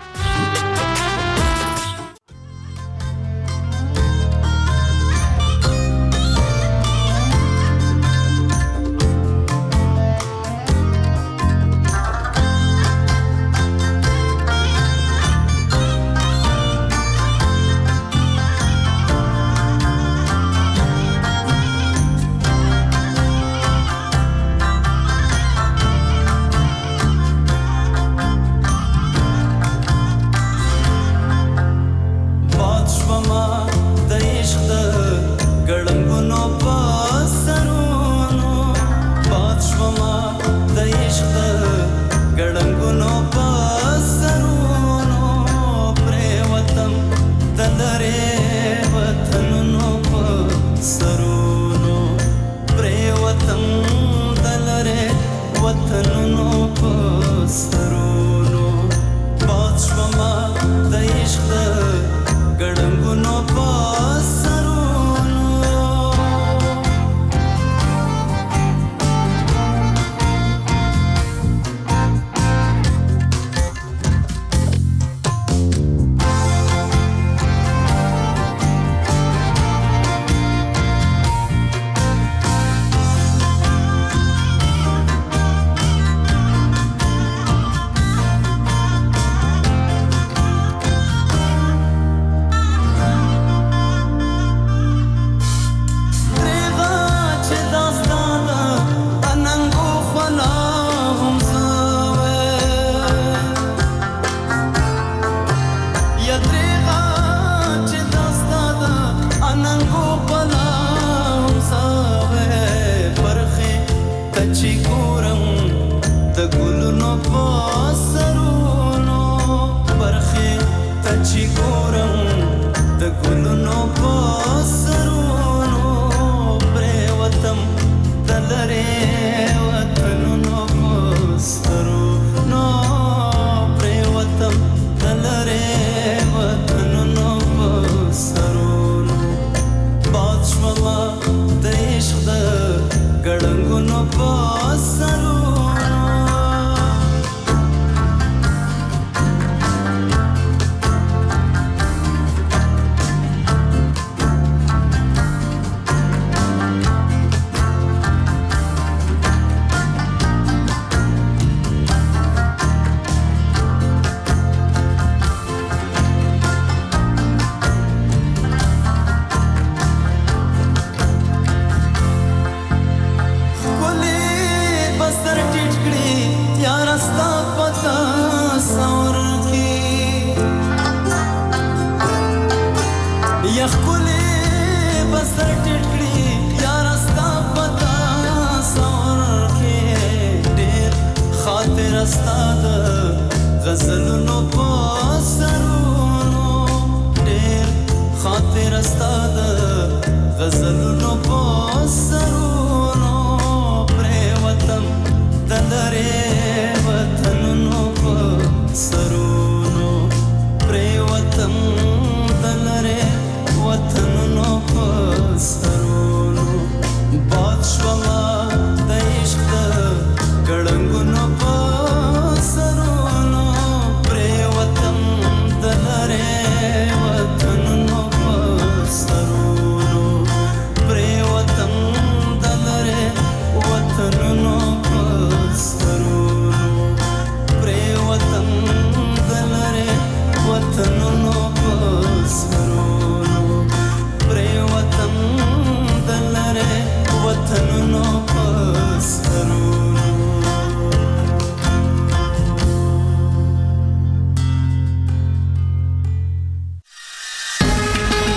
غزلونو